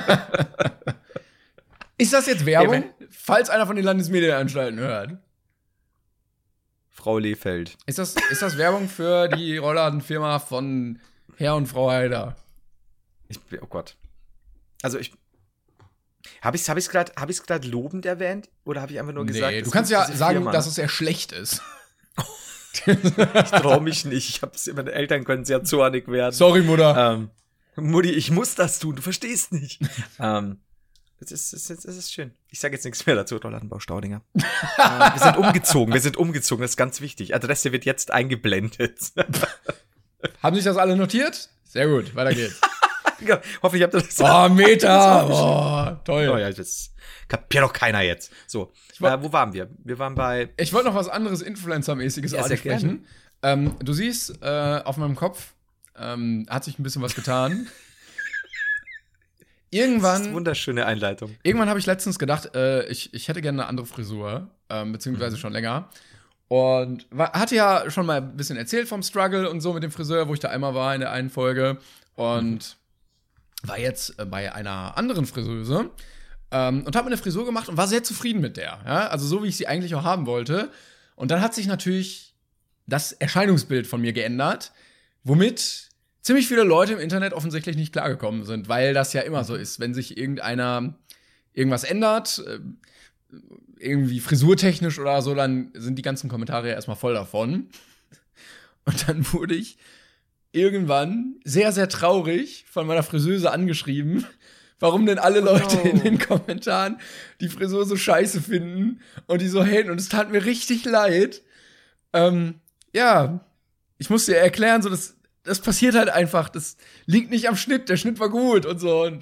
Ist das jetzt Werbung? Hey, falls einer von den Landesmedienanstalten hört. Frau Lehfeld. Ist das, ist das Werbung für die Rollladenfirma von Herr und Frau Heider? Ich, oh Gott. Also ich Habe ich es hab ich's gerade hab ich's gerade lobend erwähnt? Oder habe ich einfach nur nee, gesagt, du kannst ja sagen, Firma, dass es sehr schlecht ist. Ich traue mich nicht. Ich hab's, meine Eltern können sehr zornig werden. Sorry, Mutter. Ähm, Mutti, ich muss das tun. Du verstehst nicht. ähm, es ist, es ist, es ist schön. Ich sage jetzt nichts mehr dazu. Rollladenbau Staudinger. äh, wir sind umgezogen. Wir sind umgezogen. Das ist ganz wichtig. Adresse wird jetzt eingeblendet. Haben sich das alle notiert? Sehr gut. Weiter geht's. Ja, hoffe, ich habe das. Oh, Meter! Oh, toll. Oh ja, das kapiert doch keiner jetzt. So, äh, wo waren wir? Wir waren bei. Ich wollte noch was anderes Influencer-mäßiges ja, ansprechen. Ähm, du siehst, äh, auf meinem Kopf ähm, hat sich ein bisschen was getan. Irgendwann. Das ist eine wunderschöne Einleitung. Irgendwann habe ich letztens gedacht, äh, ich, ich hätte gerne eine andere Frisur, ähm, beziehungsweise mhm. schon länger. Und war, hatte ja schon mal ein bisschen erzählt vom Struggle und so mit dem Friseur, wo ich da einmal war in der einen Folge. Und mhm. war jetzt äh, bei einer anderen Friseuse ähm, und habe mir eine Frisur gemacht und war sehr zufrieden mit der. Ja? Also so, wie ich sie eigentlich auch haben wollte. Und dann hat sich natürlich das Erscheinungsbild von mir geändert, womit ziemlich viele Leute im Internet offensichtlich nicht klargekommen sind, weil das ja immer so ist, wenn sich irgendeiner irgendwas ändert, äh, irgendwie frisurtechnisch oder so, dann sind die ganzen Kommentare ja erstmal voll davon. Und dann wurde ich irgendwann sehr, sehr traurig von meiner Friseuse angeschrieben, warum denn alle Leute no. in den Kommentaren die Frisur so scheiße finden und die so haten. Und es tat mir richtig leid. Ähm, ja, ich musste ihr erklären, so, das, das passiert halt einfach. Das liegt nicht am Schnitt, der Schnitt war gut und so. Und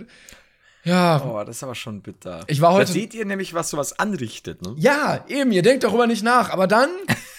ja. Oh, das ist aber schon bitter. Ich war heute. Da seht ihr nämlich, was sowas anrichtet, ne? Ja, eben, ihr denkt darüber nicht nach. Aber dann.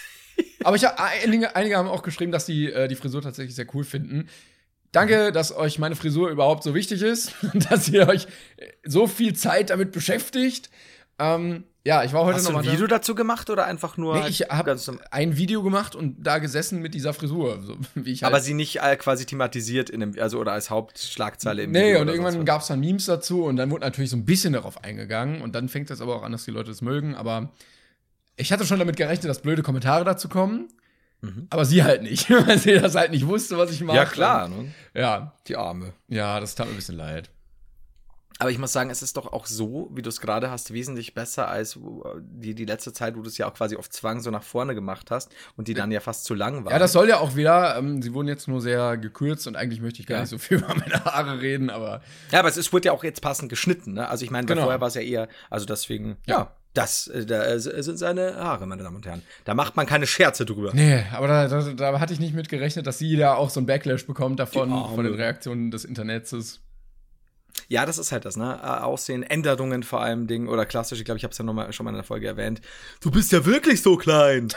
aber ich hab, einige, einige haben auch geschrieben, dass die äh, die Frisur tatsächlich sehr cool finden. Danke, dass euch meine Frisur überhaupt so wichtig ist, dass ihr euch so viel Zeit damit beschäftigt. Ähm, ja, ich war heute Hast noch du ein mal Video da. dazu gemacht oder einfach nur? Nee, halt ich habe ganz norm- ein Video gemacht und da gesessen mit dieser Frisur, so wie ich halt. aber sie nicht äh, quasi thematisiert in dem, also oder als Hauptschlagzeile im Nee, Video. und oder irgendwann sonst was. gab es dann Memes dazu und dann wurde natürlich so ein bisschen darauf eingegangen und dann fängt das aber auch an, dass die Leute es mögen, aber ich hatte schon damit gerechnet, dass blöde Kommentare dazu kommen, Mhm. aber sie halt nicht, weil sie das halt nicht wusste, was ich mache. Ja, klar, ne? Ja, Die Arme. ja, das tat mir ein bisschen leid. Aber ich muss sagen, es ist doch auch so, wie du es gerade hast, wesentlich besser als die, die letzte Zeit, wo du es ja auch quasi auf Zwang so nach vorne gemacht hast und die dann ja fast zu lang war. Ja, das soll ja auch wieder, ähm, sie wurden jetzt nur sehr gekürzt und eigentlich möchte ich gar Ja. nicht so viel über meine Haare reden, aber Ja, aber es ist, wurde ja auch jetzt passend geschnitten, ne? Also ich meine, Genau. vorher war es ja eher, also deswegen, ja, Ja. das äh, da äh, sind seine Haare, meine Damen und Herren. Da macht man keine Scherze drüber. nee, aber da, da, da hatte ich nicht mit gerechnet, dass sie da auch so ein Backlash bekommt davon, Die Arme. von den Reaktionen des Internets. Ja, das ist halt das, ne? Äh, Aussehen, Änderungen vor allem Dingen oder klassisch, ich glaube, ich habe es ja noch mal, schon mal in der Folge erwähnt. Du bist ja wirklich so klein.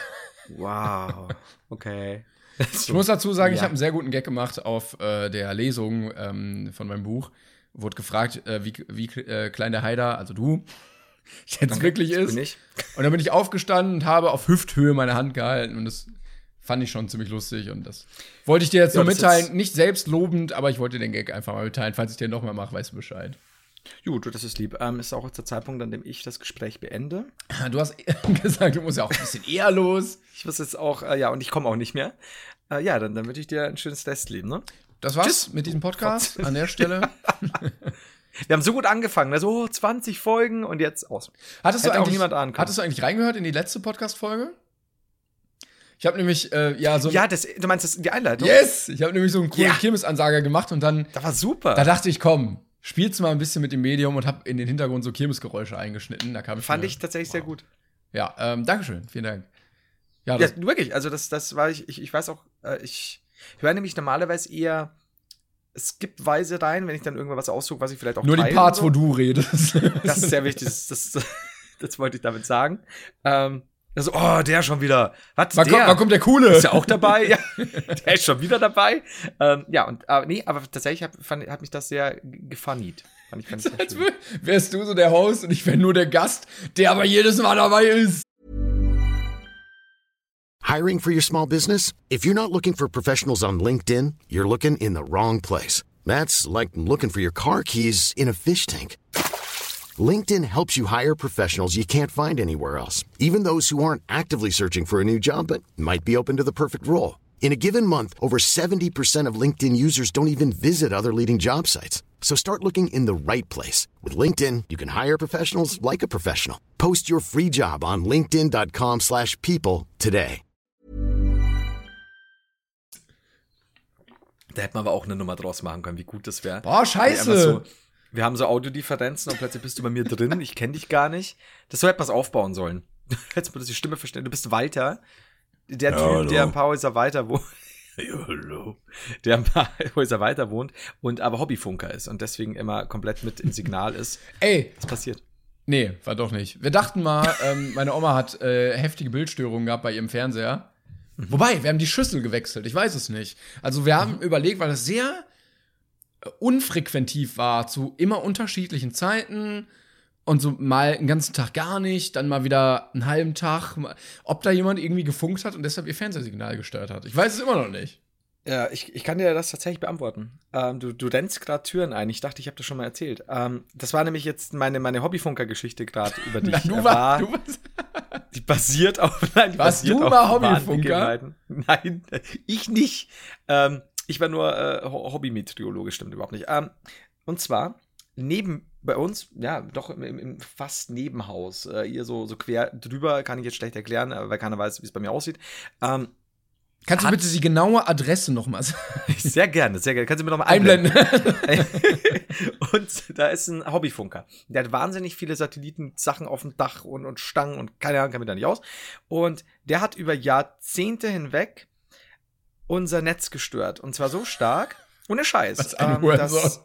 Wow, okay. Ich muss dazu sagen, ich Ja. habe einen sehr guten Gag gemacht auf äh, der Lesung ähm, von meinem Buch. Wurde gefragt, äh, wie, wie äh, klein der Haider, also du, jetzt Danke, wirklich das ist. bin ich. Und dann bin ich aufgestanden und habe auf Hüfthöhe meine Hand gehalten und das fand ich schon ziemlich lustig und das wollte ich dir jetzt Ja, nur das mitteilen. jetzt- Nicht selbstlobend, aber ich wollte den Gag einfach mal mitteilen. Falls ich den nochmal mache, weißt du Bescheid. Gut, das ist lieb. Ähm, ist auch jetzt der Zeitpunkt, an dem ich das Gespräch beende. Du hast gesagt, du musst ja auch ein bisschen eher los. Ich muss jetzt auch, äh, ja, und ich komme auch nicht mehr. Äh, ja, dann, dann wünsche ich dir ein schönes Restleben, ne? Das war's Tschüss. mit diesem Podcast an der Stelle. Wir haben so gut angefangen, ne? So zwanzig Folgen und jetzt aus. Hattest du, Hätte auch eigentlich, niemand ahnen können. hattest du eigentlich reingehört in die letzte Podcast-Folge? Ich habe nämlich, äh, ja, so ein Ja, das, du meinst das, die Einleitung? Yes! Ich habe nämlich so einen coolen Ja. Kirmesansager gemacht und dann, Das war super. da dachte ich, komm, spiel's mal ein bisschen mit dem Medium und habe in den Hintergrund so Kirmesgeräusche eingeschnitten. Da kam ich Fand mir- ich tatsächlich sehr gut. Ja, ähm, Dankeschön, vielen Dank. Ja, Ja, das, wirklich, also das, das war ich, ich, ich weiß auch, äh, ich höre nämlich normalerweise eher skip-weise rein, wenn ich dann irgendwas aussuche, was ich vielleicht auch nur die teile Parts, und wo so. du redest. Das ist sehr wichtig, das, das, das wollte ich damit sagen. Ähm, also, oh, der schon wieder. Was, wann, der? kommt, wann kommt der Coole? Ist ja auch dabei, ja. Der ist schon wieder dabei. Ähm, ja, und, aber nee, aber tatsächlich hat, fand, hat mich das sehr g- gefunnied. Fand ich, fand ich sehr Als schön. wär- wärst du so der Host und ich wäre nur der Gast, der aber jedes Mal dabei ist. Hiring for your small business? If you're not looking for professionals on LinkedIn, you're looking in the wrong place. That's like looking for your car keys in a fish tank. LinkedIn helps you hire professionals you can't find anywhere else, even those who aren't actively searching for a new job but might be open to the perfect role. In a given month, over seventy percent of LinkedIn users don't even visit other leading job sites. So start looking in the right place. With LinkedIn, you can hire professionals like a professional. Post your free job on linkedin.com slash people today. Da hätte man aber auch eine Nummer draus machen können, wie gut das wäre. Boah, scheiße. So, wir haben so Audiodifferenzen und plötzlich bist du bei mir drin, ich kenne dich gar nicht. Das so hätte man es aufbauen sollen. Hättest du die Stimme verstehen. Du bist Walter, der Typ, hallo. der ein paar Häuser weiter wohnt. Ja, hallo. Der ein paar Häuser weiter wohnt und aber Hobbyfunker ist und deswegen immer komplett mit im Signal ist. Ey, Was passiert? nee, war doch nicht. Wir dachten mal, ähm, meine Oma hat äh, heftige Bildstörungen gehabt bei ihrem Fernseher. Wobei, wir haben die Schüssel gewechselt, ich weiß es nicht. Also wir haben überlegt, weil das sehr äh, unfrequentiv war, zu immer unterschiedlichen Zeiten und so mal einen ganzen Tag gar nicht, dann mal wieder einen halben Tag, mal- ob da jemand irgendwie gefunkt hat und deshalb ihr Fernsehsignal gestört hat. Ich weiß es immer noch nicht. Ja, ich, ich kann dir das tatsächlich beantworten. Ähm, du, du rennst gerade Türen ein. Ich dachte, ich habe das schon mal erzählt. Ähm, das war nämlich jetzt meine, meine Hobbyfunker-Geschichte gerade über dich. Na, du, Äh, war, du warst, Die basiert auf. Nein, die Warst basiert du auf mal wahren Hobbyfunker? Begebenheiten. Nein, ich nicht. Ähm, ich war nur äh, Ho- Hobbymeteorologe, stimmt überhaupt nicht. Ähm, und zwar neben bei uns, ja, doch im, im, im fast Nebenhaus, äh, hier so, so quer drüber, kann ich jetzt schlecht erklären, äh, weil keiner weiß, wie es bei mir aussieht. Ähm, Kannst du bitte die genaue Adresse nochmal sagen? Sehr gerne, sehr gerne. Kannst du mir nochmal Einblenden. Und da ist ein Hobbyfunker. Der hat wahnsinnig viele Satellitensachen auf dem Dach und, und Stangen und keine Ahnung, kann mir da nicht aus. Und der hat über Jahrzehnte hinweg unser Netz gestört. Und zwar so stark, ohne Scheiß. Was ein ähm, Hurensohn. das,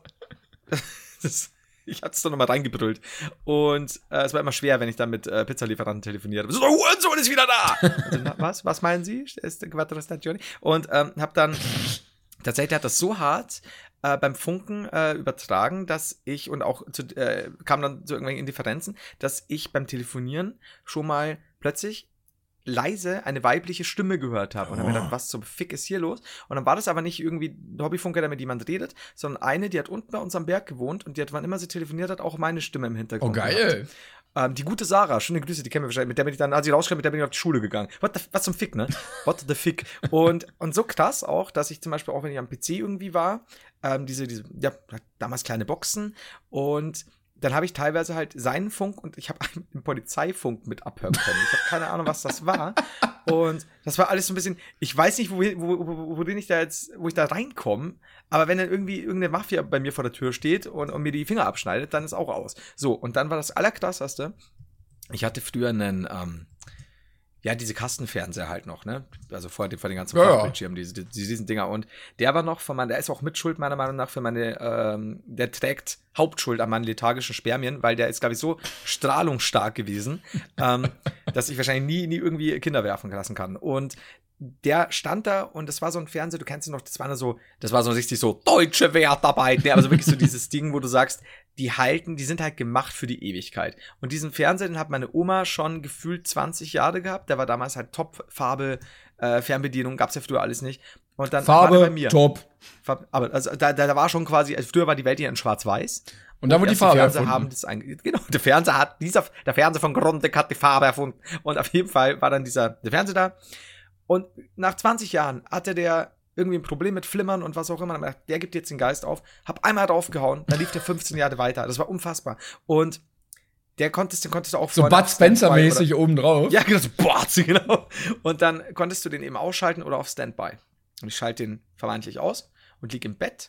das, ich hatte es doch nochmal reingebrüllt. Und äh, es war immer schwer, wenn ich dann mit äh, Pizzalieferanten telefoniert habe. So, der Hurensohn ist wieder da! Also, na, was? Was meinen Sie? Ist der Quattro Stagioni? Und ähm, hab dann, tatsächlich hat das so hart äh, beim Funken äh, übertragen, dass ich, und auch zu, äh, kam dann zu irgendwelchen Indifferenzen, dass ich beim Telefonieren schon mal plötzlich leise eine weibliche Stimme gehört habe. Und dann habe ich gedacht, was zum Fick ist hier los? Und dann war das aber nicht irgendwie ein Hobbyfunker, der mit jemand redet, sondern eine, die hat unten bei uns am Berg gewohnt und die hat, wann immer sie telefoniert hat, auch meine Stimme im Hintergrund. Oh, geil. Gehabt. Ähm, die gute Sarah, schöne Grüße, die kennen wir wahrscheinlich, mit der bin ich dann, als ich rausschreibe, mit der bin ich auf die Schule gegangen. What the, was zum Fick, ne? What the Fick? Und, und so krass auch, dass ich zum Beispiel auch, wenn ich am P C irgendwie war, ähm, diese, diese, ja, damals kleine Boxen und dann habe ich teilweise halt seinen Funk und ich habe einen Polizeifunk mit abhören können. Ich habe keine Ahnung, was das war. Und das war alles so ein bisschen, ich weiß nicht, wo, wo, wo, wo ich da jetzt, wo ich da reinkomme, aber wenn dann irgendwie irgendeine Mafia bei mir vor der Tür steht und, und mir die Finger abschneidet, dann ist auch aus. So, und dann war das Allerkrasseste, ich hatte früher einen, ähm, ja, diese Kastenfernseher halt noch, ne? Also vor, vor den ganzen ja, Flachbildschirmen, diese, diese, diesen Dinger. Und der war noch von meiner, der ist auch Mitschuld meiner Meinung nach für meine, ähm, der trägt Hauptschuld an meinen lethargischen Spermien, weil der ist, glaube ich, so strahlungsstark gewesen, ähm, dass ich wahrscheinlich nie, nie irgendwie Kinder werfen lassen kann. Und der stand da und das war so ein Fernseher, du kennst ihn noch, das war nur so, das war so richtig so deutsche Wertarbeit, ne? Also wirklich so dieses Ding, wo du sagst, die halten, die sind halt gemacht für die Ewigkeit. Und diesen Fernseher, den hat meine Oma schon gefühlt zwanzig Jahre gehabt, der war damals halt Top-Farbe, äh, Fernbedienung, gab's ja früher alles nicht. Und dann Farbe, war der bei mir. top. Aber also da, da war schon quasi, also früher war die Welt ja in schwarz-weiß. Und da wurde die Farbe Fernseher erfunden. haben das ein, genau, der Fernseher hat, dieser, der Fernseher von Grundig hat die Farbe erfunden. Und auf jeden Fall war dann dieser, der Fernseher da. Und nach zwanzig Jahren hatte der irgendwie ein Problem mit Flimmern und was auch immer. Dann hab ich gedacht, der gibt jetzt den Geist auf. Hab einmal draufgehauen, dann lief der fünfzehn Jahre weiter. Das war unfassbar. Und der konntest, den konntest du auch so Bud Spencer-mäßig obendrauf. Ja, genau, so Bud, genau. Und dann konntest du den eben ausschalten oder auf Standby. Und ich schalte den vermeintlich aus und lieg im Bett.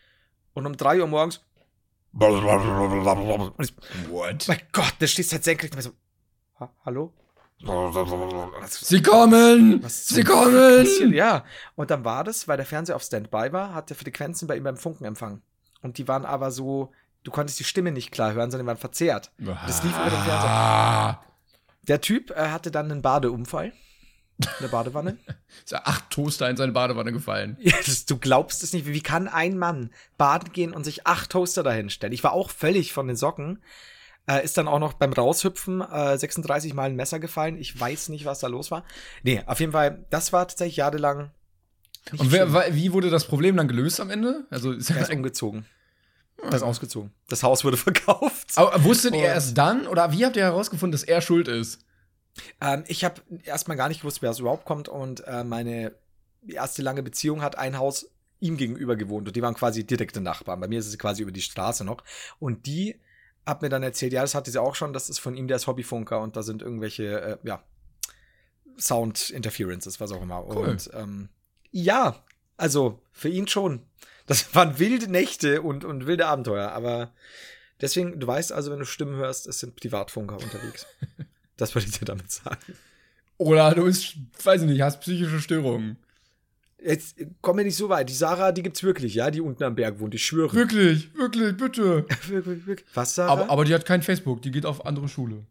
Und um drei Uhr morgens und ich, What? mein Gott, der steht halt senkrecht und so, ha, hallo? Sie kommen! Was Sie zum kommen! passiert? Ja, und dann war das, weil der Fernseher auf Standby war, hat der Frequenzen bei ihm beim Funken empfangen. Und die waren aber so, du konntest die Stimme nicht klar hören, sondern die waren verzerrt. Das lief über den Fernseher. Ah. Der Typ äh, hatte dann einen Badeunfall in der Badewanne. Ist ja acht Toaster in seine Badewanne gefallen. Ja, das, du glaubst es nicht. Wie kann ein Mann baden gehen und sich acht Toaster dahin stellen? Ich war auch völlig von den Socken. Äh, ist dann auch noch beim Raushüpfen äh, sechsunddreißig Mal ein Messer gefallen. Ich weiß nicht, was da los war. Nee, auf jeden Fall, das war tatsächlich jahrelang. Und wer, wie wurde das Problem dann gelöst am Ende? Also ist Er ist umgezogen. Er ist ausgezogen. Das Haus wurde verkauft. Aber wusstet Und- ihr erst dann? Oder wie habt ihr herausgefunden, dass er schuld ist? Ähm, ich habe erstmal gar nicht gewusst, wer es überhaupt kommt. Und äh, meine erste lange Beziehung hat ein Haus ihm gegenüber gewohnt. Und die waren quasi direkte Nachbarn. Bei mir ist es quasi über die Straße noch. Und die hat mir dann erzählt, ja, das hatte sie auch schon, das ist von ihm, der ist Hobbyfunker. Und da sind irgendwelche, äh, ja, Sound-Interferences, was auch immer. Cool. Und ähm, ja, also für ihn schon. Das waren wilde Nächte und, und wilde Abenteuer. Aber deswegen, du weißt also, wenn du Stimmen hörst, es sind Privatfunker unterwegs. Das würde ich dir damit sagen. Oder du bist, weiß ich nicht, hast psychische Störungen. Jetzt kommen wir nicht so weit. Die Sarah, die gibt's wirklich, ja, die unten am Berg wohnt, ich schwöre. Wirklich, wirklich, bitte. Wirklich, wirklich. Was, Sarah? Aber, aber die hat kein Facebook, die geht auf andere Schule.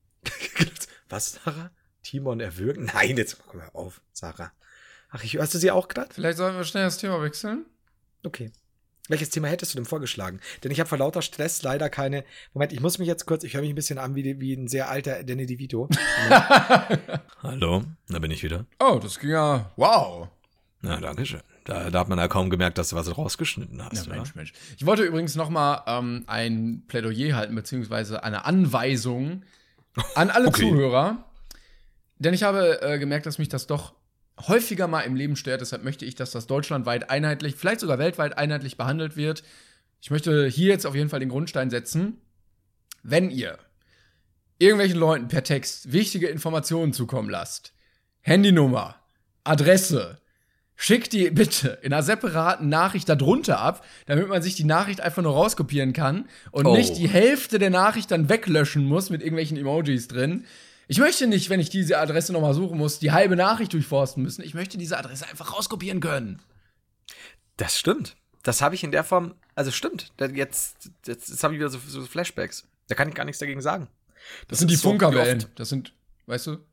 Was, Sarah? Timon erwürgen? Nein, jetzt komm mal auf, Sarah. Ach, ich, hörst du sie auch gerade? Vielleicht sollten wir schnell das Thema wechseln. Okay. Welches Thema hättest du denn vorgeschlagen? Denn ich habe vor lauter Stress leider keine. Moment, ich muss mich jetzt kurz. Ich höre mich ein bisschen an wie, wie ein sehr alter Danny DeVito. Hallo, da bin ich wieder. Oh, das ging ja, wow. Na, danke schön. Da, da hat man ja kaum gemerkt, dass du was rausgeschnitten hast. Ja, oder? Mensch, Mensch. Ich wollte übrigens noch mal ähm, ein Plädoyer halten, beziehungsweise eine Anweisung an alle Okay. Zuhörer. Denn ich habe äh, gemerkt, dass mich das doch häufiger mal im Leben stört. Deshalb möchte ich, dass das deutschlandweit einheitlich, vielleicht sogar weltweit einheitlich behandelt wird. Ich möchte hier jetzt auf jeden Fall den Grundstein setzen. Wenn ihr irgendwelchen Leuten per Text wichtige Informationen zukommen lasst, Handynummer, Adresse, Schick die bitte in einer separaten Nachricht darunter ab, damit man sich die Nachricht einfach nur rauskopieren kann und Oh. nicht die Hälfte der Nachricht dann weglöschen muss mit irgendwelchen Emojis drin. Ich möchte nicht, wenn ich diese Adresse nochmal suchen muss, die halbe Nachricht durchforsten müssen. Ich möchte diese Adresse einfach rauskopieren können. Das stimmt. Das habe ich in der Form, also stimmt. Da- Jetzt, jetzt, jetzt habe ich wieder so, so Flashbacks. Da kann ich gar nichts dagegen sagen. Das sind die ist so, wie Funkerwellen. oft- Das sind, weißt du?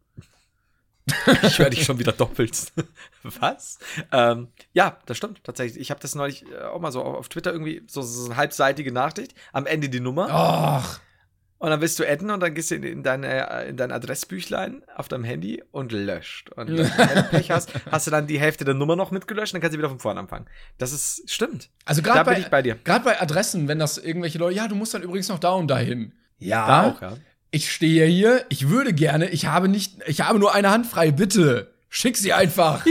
Ich höre dich schon wieder doppelt. Was? Ähm, ja, das stimmt tatsächlich. Ich habe das neulich äh, auch mal so auf auf Twitter irgendwie, so, so eine halbseitige Nachricht, am Ende die Nummer. Ach, Und dann willst du adden und dann gehst du in, in, deine, in dein Adressbüchlein auf deinem Handy und löscht. Und wenn du Pech hast, hast du dann die Hälfte der Nummer noch mitgelöscht und dann kannst du wieder von vorne anfangen. Das ist, stimmt. also Da gerade bin bei, ich bei dir. gerade bei Adressen, wenn das irgendwelche Leute, ja, du musst dann übrigens noch da und dahin. Ja, Da? auch, ja. Ich stehe hier, ich würde gerne, ich habe nicht, ich habe nur eine Hand frei, bitte. Schick sie einfach.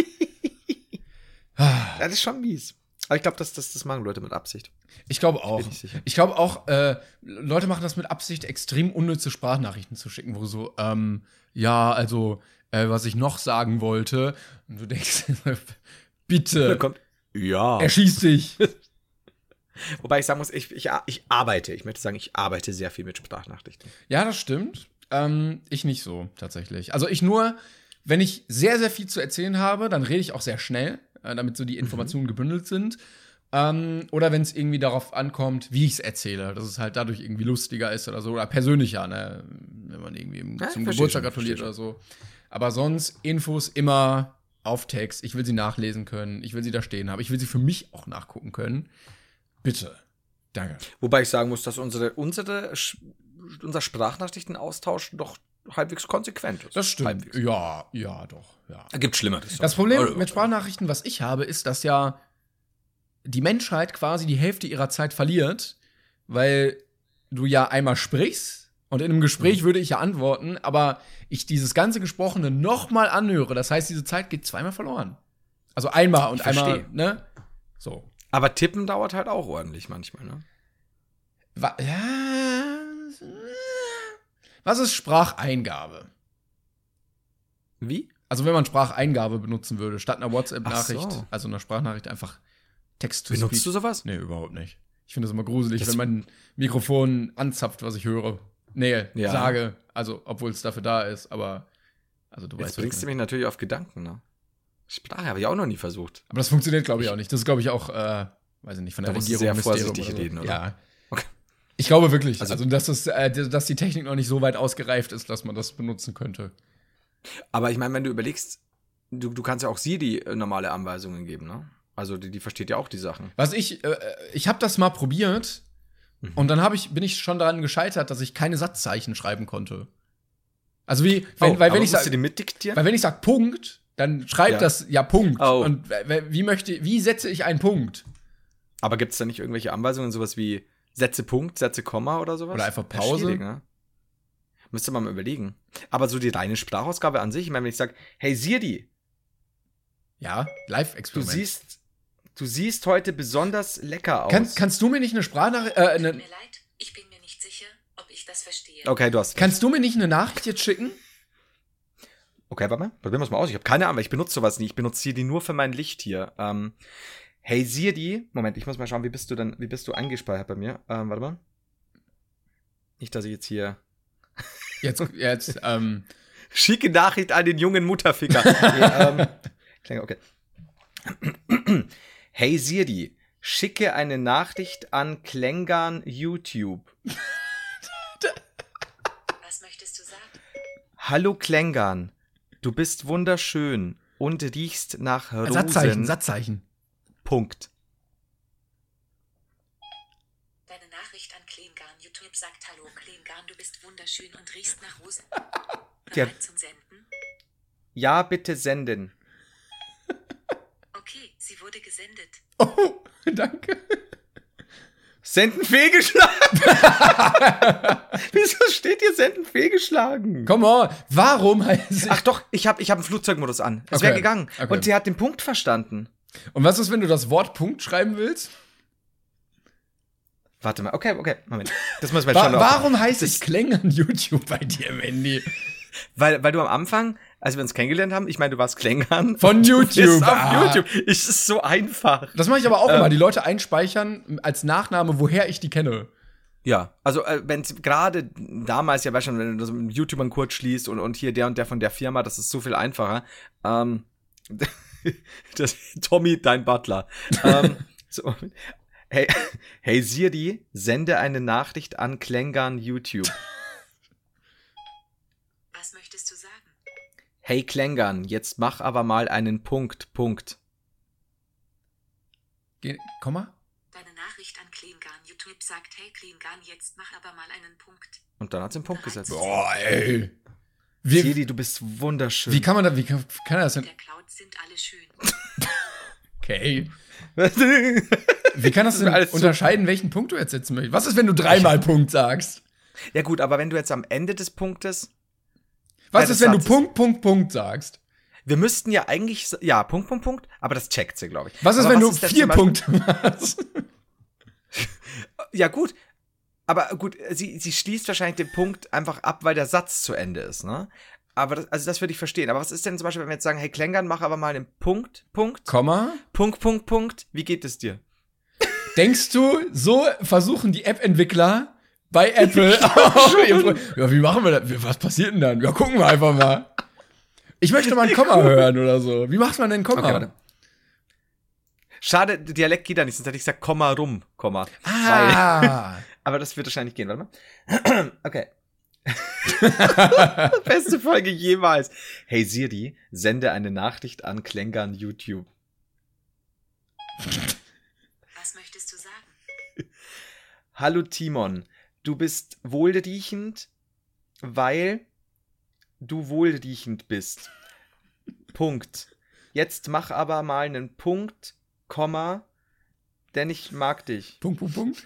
Ja, das ist schon mies. Aber ich glaube, das, das, das machen Leute mit Absicht. Ich glaube auch. Bin ich sicher. Ich glaube auch, äh, Leute machen das mit Absicht, extrem unnütze Sprachnachrichten zu schicken, wo so, ähm, ja, also, äh, was ich noch sagen wollte, und du denkst, Da bitte, kommt, ja. erschieß dich. Wobei ich sagen muss, ich, ich, ich arbeite. Ich möchte sagen, ich arbeite sehr viel mit Sprachnachrichten. Ja, das stimmt. Ähm, ich nicht so, tatsächlich. Also ich nur, wenn ich sehr, sehr viel zu erzählen habe, dann rede ich auch sehr schnell, äh, damit so die Informationen gebündelt sind. Ähm, oder wenn es irgendwie darauf ankommt, wie ich es erzähle, dass es halt dadurch irgendwie lustiger ist oder so, oder persönlicher, ne? Wenn man irgendwie Ja, zum verstehe Geburtstag schon, gratuliert verstehe oder so. Aber sonst Infos immer auf Text. Ich will sie nachlesen können, ich will sie da stehen haben, ich will sie für mich auch nachgucken können. Bitte. Danke. Wobei ich sagen muss, dass unsere, unsere, Sch- unser Sprachnachrichtenaustausch doch halbwegs konsequent ist. Das stimmt. Halbwegs. Ja, ja, doch, ja. Gibt Schlimmeres. Das Problem Also, mit Sprachnachrichten, was ich habe, ist, dass ja die Menschheit quasi die Hälfte ihrer Zeit verliert, weil du ja einmal sprichst und in einem Gespräch würde ich ja antworten, aber ich dieses ganze Gesprochene nochmal anhöre. Das heißt, diese Zeit geht zweimal verloren. Also einmal und Ich einmal, verstehe. ne? So. Aber tippen dauert halt auch ordentlich manchmal, ne? Wa- ja. Was ist Spracheingabe? Wie? Also wenn man Spracheingabe benutzen würde, statt einer WhatsApp-Nachricht, Ach so. also einer Sprachnachricht einfach Text to Benutzt speech. du sowas? Nee, überhaupt nicht. Ich finde es immer gruselig, Das- wenn mein Mikrofon anzapft, was ich höre. Nee, Ja. sage. Also, obwohl es dafür da ist, aber also du Jetzt weißt was ich bringst du meine. mich natürlich auf Gedanken, ne? Sprache habe ich auch noch nie versucht. Aber das funktioniert, glaube ich, auch nicht. Das ist, glaube ich, auch, äh, weiß ich nicht, von der Da musst du Regierung. sehr Ministerium vorsichtig oder so. reden, oder? Ja. Okay. Ich glaube wirklich, also, Also- dass, das, äh, dass die Technik noch nicht so weit ausgereift ist, dass man das benutzen könnte. Aber ich meine, wenn du überlegst, du, du kannst ja auch Siri äh, normale Anweisungen geben, ne? Also die, die versteht ja auch die Sachen. Was ich, äh, ich habe das mal probiert Mhm. und dann hab ich, bin ich schon daran gescheitert, dass ich keine Satzzeichen schreiben konnte. Also wie, wenn, Oh, weil aber wenn ich musst sag, du die mitdiktieren? weil wenn ich sag Punkt, dann schreibt Ja. das ja Punkt. Oh. Und w- w- wie möchte, wie setze ich einen Punkt? Aber gibt es da nicht irgendwelche Anweisungen, sowas wie Sätze Punkt, Sätze Komma oder sowas? Oder einfach Ja, Pause? schwierig, ne? Müsste man mal überlegen. Aber so die reine Sprachausgabe an sich, ich meine, wenn ich sage, hey Siri, Ja, du Live-Experiment. siehst, du siehst heute besonders lecker aus. Kann, kannst du mir nicht eine Sprachnachricht, äh, Tut eine, mir leid, ich bin mir nicht sicher, ob ich das verstehe. Okay, du hast. kannst du mir nicht eine Nachricht jetzt schicken? Okay, warte mal. Probieren wir es mal aus. Ich habe keine Ahnung, weil ich benutze sowas nie. Ich benutze Siri nur für mein Licht hier. Ähm, hey Siri, Moment, ich muss mal schauen, wie bist du denn, wie bist du angespeichert bei mir? Ähm, warte mal. Nicht, dass ich jetzt hier Jetzt, jetzt, ähm, schicke Nachricht an den jungen Mutterficker. ja, ähm, Klinge, okay. Hey Siri, schicke eine Nachricht an Klängern YouTube. Was möchtest du sagen? Hallo Klängern, du bist wunderschön und riechst nach Rosen. Satzzeichen, Satzzeichen. Punkt. Deine Nachricht an Klingarn. YouTube sagt Hallo Klingarn, du bist wunderschön und riechst nach Rosen. Ja. Bereit zum Senden? Ja, bitte senden. Okay, sie wurde gesendet. Oh, danke. Senden fehlgeschlagen. Wieso steht hier Senden fehlgeschlagen? Come on, warum heißt ich? Ach doch, ich habe ich hab einen Flugzeugmodus an. Es Okay, wäre gegangen. okay. Und sie hat den Punkt verstanden. Und was ist, wenn du das Wort Punkt schreiben willst? Warte mal, okay, okay, Moment. Das müssen wir jetzt Wa schon noch- warum heißt Das- ich Klängern YouTube bei dir im Handy? Weil, weil du am Anfang als wir uns kennengelernt haben? Ich meine, du warst Klängern. Von Du YouTube. bist auf Ah. YouTube. Es ist so einfach. Das mache ich aber auch Ähm. immer. Die Leute einspeichern als Nachname, woher ich die kenne. Ja, also äh, wenn gerade damals, ja, weißt du schon, wenn du so mit YouTubern kurz schließt und, und hier der und der von der Firma, das ist so viel einfacher. Ähm, das, Tommy, dein Butler. ähm, so, hey, hey Siri, sende eine Nachricht an Klängern YouTube. Was möchtest du sagen? Hey Klängern, jetzt mach aber mal einen Punkt, Punkt. Geh, Komma? Deine Nachricht an Klingan. YouTube sagt, hey Klingan, jetzt mach aber mal einen Punkt. Und dann hat sie einen Punkt gesetzt. Boah, ey. Wie, Siri, du bist wunderschön. wie kann man da, wie kann, kann er das denn? Der Cloud sind alle schön. Okay. Wie kann das denn Alles so- unterscheiden, welchen Punkt du jetzt setzen möchtest? Was ist, wenn du dreimal Punkt sagst? Ja gut, aber wenn du jetzt am Ende des Punktes Was Ja, des ist, wenn du Satzes. Punkt, Punkt, Punkt sagst? Wir müssten ja eigentlich, s- ja, Punkt, Punkt, Punkt, aber das checkt sie, glaube ich. Was ist, aber wenn du denn vier zum Beispiel- Punkte machst? Ja, gut. Aber gut, sie, sie schließt wahrscheinlich den Punkt einfach ab, weil der Satz zu Ende ist, ne? Aber das, also das würde ich verstehen. Aber was ist denn zum Beispiel, wenn wir jetzt sagen, hey Klängern, mach aber mal einen Punkt, Punkt, Komma? Punkt, Punkt, Punkt. Wie geht es dir? Denkst du, so versuchen die App-Entwickler bei Apple ja, wie machen wir das? Was passiert denn dann? Ja, gucken wir einfach mal. Ich möchte mal ein Komma hören oder so. Wie macht man denn ein Komma? Okay, warte. Schade, der Dialekt geht da nicht, sonst hätte ich gesagt, Komma rum, Komma. Weil, Ah. aber das wird wahrscheinlich gehen, warte mal. Okay. Beste Folge jemals. Hey Siri, sende eine Nachricht an Klängern YouTube. Was möchtest du sagen? Hallo Timon, du bist wohlriechend, weil du wohlriechend bist. Punkt. Jetzt mach aber mal einen Punkt, Komma, denn ich mag dich. Punkt, Punkt, Punkt.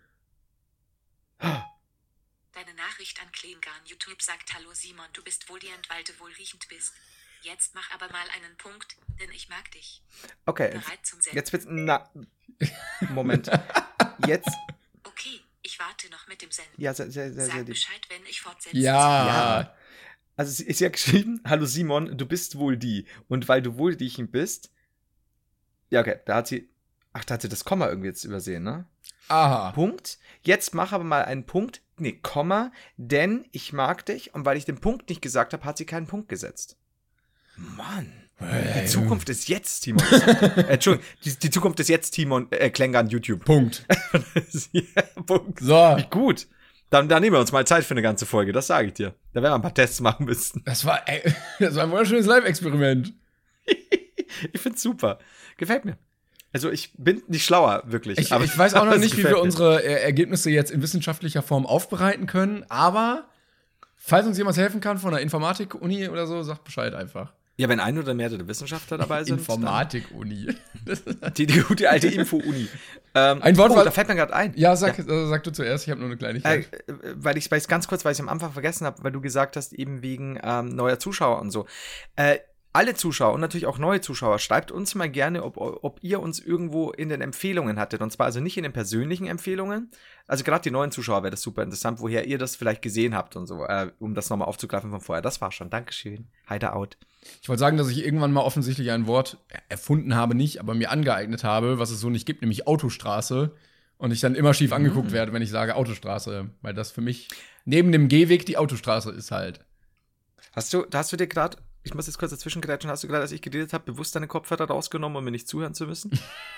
Deine Nachricht an Klingan. YouTube sagt, hallo Simon, du bist wohlriechend, weil du wohlriechend bist. Jetzt mach aber mal einen Punkt, denn ich mag dich. Okay, Bereit zum Senden. jetzt wird's, na, Moment. Jetzt, Okay, ich warte noch mit dem Senden. ja, sehr, sehr, sehr, sehr Sag lieb. Bescheid, wenn ich fortsetze. Ja. Ja. Also sie ist ja geschrieben, hallo Simon, du bist wohl die. Und weil du wohlriechend bist, ja, okay, da hat sie, ach, da hat sie das Komma irgendwie jetzt übersehen, ne? Aha. Punkt. Jetzt mach aber mal einen Punkt, nee, Komma, denn ich mag dich. Und weil ich den Punkt nicht gesagt habe, hat sie keinen Punkt gesetzt. Mann. Die Zukunft ist jetzt, Timon. äh, Entschuldigung, die, die Zukunft ist jetzt, Timon, äh, Klängern YouTube. Punkt. Ja, Punkt. So. Wie gut. Dann, dann nehmen wir uns mal Zeit für eine ganze Folge, das sage ich dir. Da werden wir ein paar Tests machen müssen. Das war, ey, das war ein wunderschönes Live-Experiment. Ich find's super. Gefällt mir. Also ich bin nicht schlauer, wirklich. Ich, aber ich weiß auch noch es nicht, wie gefällt wir mir. unsere äh, Ergebnisse jetzt in wissenschaftlicher Form aufbereiten können, aber falls uns jemand helfen kann von der Informatik-Uni oder so, sagt Bescheid einfach. Ja, wenn ein oder mehrere Wissenschaftler dabei sind. Informatik-Uni. dann- Die, die gute alte Info-Uni. Ähm, Ein Wort, oh, was- da fällt mir gerade ein. Ja, sag, äh, sag du zuerst, ich habe nur eine Kleinigkeit. Äh, weil ich weiß ganz kurz, weil ich am Anfang vergessen habe, weil du gesagt hast, eben wegen ähm, neuer Zuschauer und so. Äh, alle Zuschauer und natürlich auch neue Zuschauer, schreibt uns mal gerne, ob, ob ihr uns irgendwo in den Empfehlungen hattet. Und zwar also nicht in den persönlichen Empfehlungen. Also gerade die neuen Zuschauer wäre das super interessant, woher ihr das vielleicht gesehen habt und so, äh, um das nochmal aufzugreifen von vorher. Das war schon. Dankeschön. Heider out. Ich wollte sagen, dass ich irgendwann mal offensichtlich ein Wort erfunden habe, nicht, aber mir angeeignet habe, was es so nicht gibt, nämlich Autostraße. Und ich dann immer schief angeguckt werde, wenn ich sage Autostraße. Weil das für mich neben dem Gehweg die Autostraße ist halt. Hast du, hast du dir gerade, ich muss jetzt kurz dazwischen grätschen, hast du gerade, als ich geredet habe, bewusst deine Kopfhörer rausgenommen, um mir nicht zuhören zu müssen?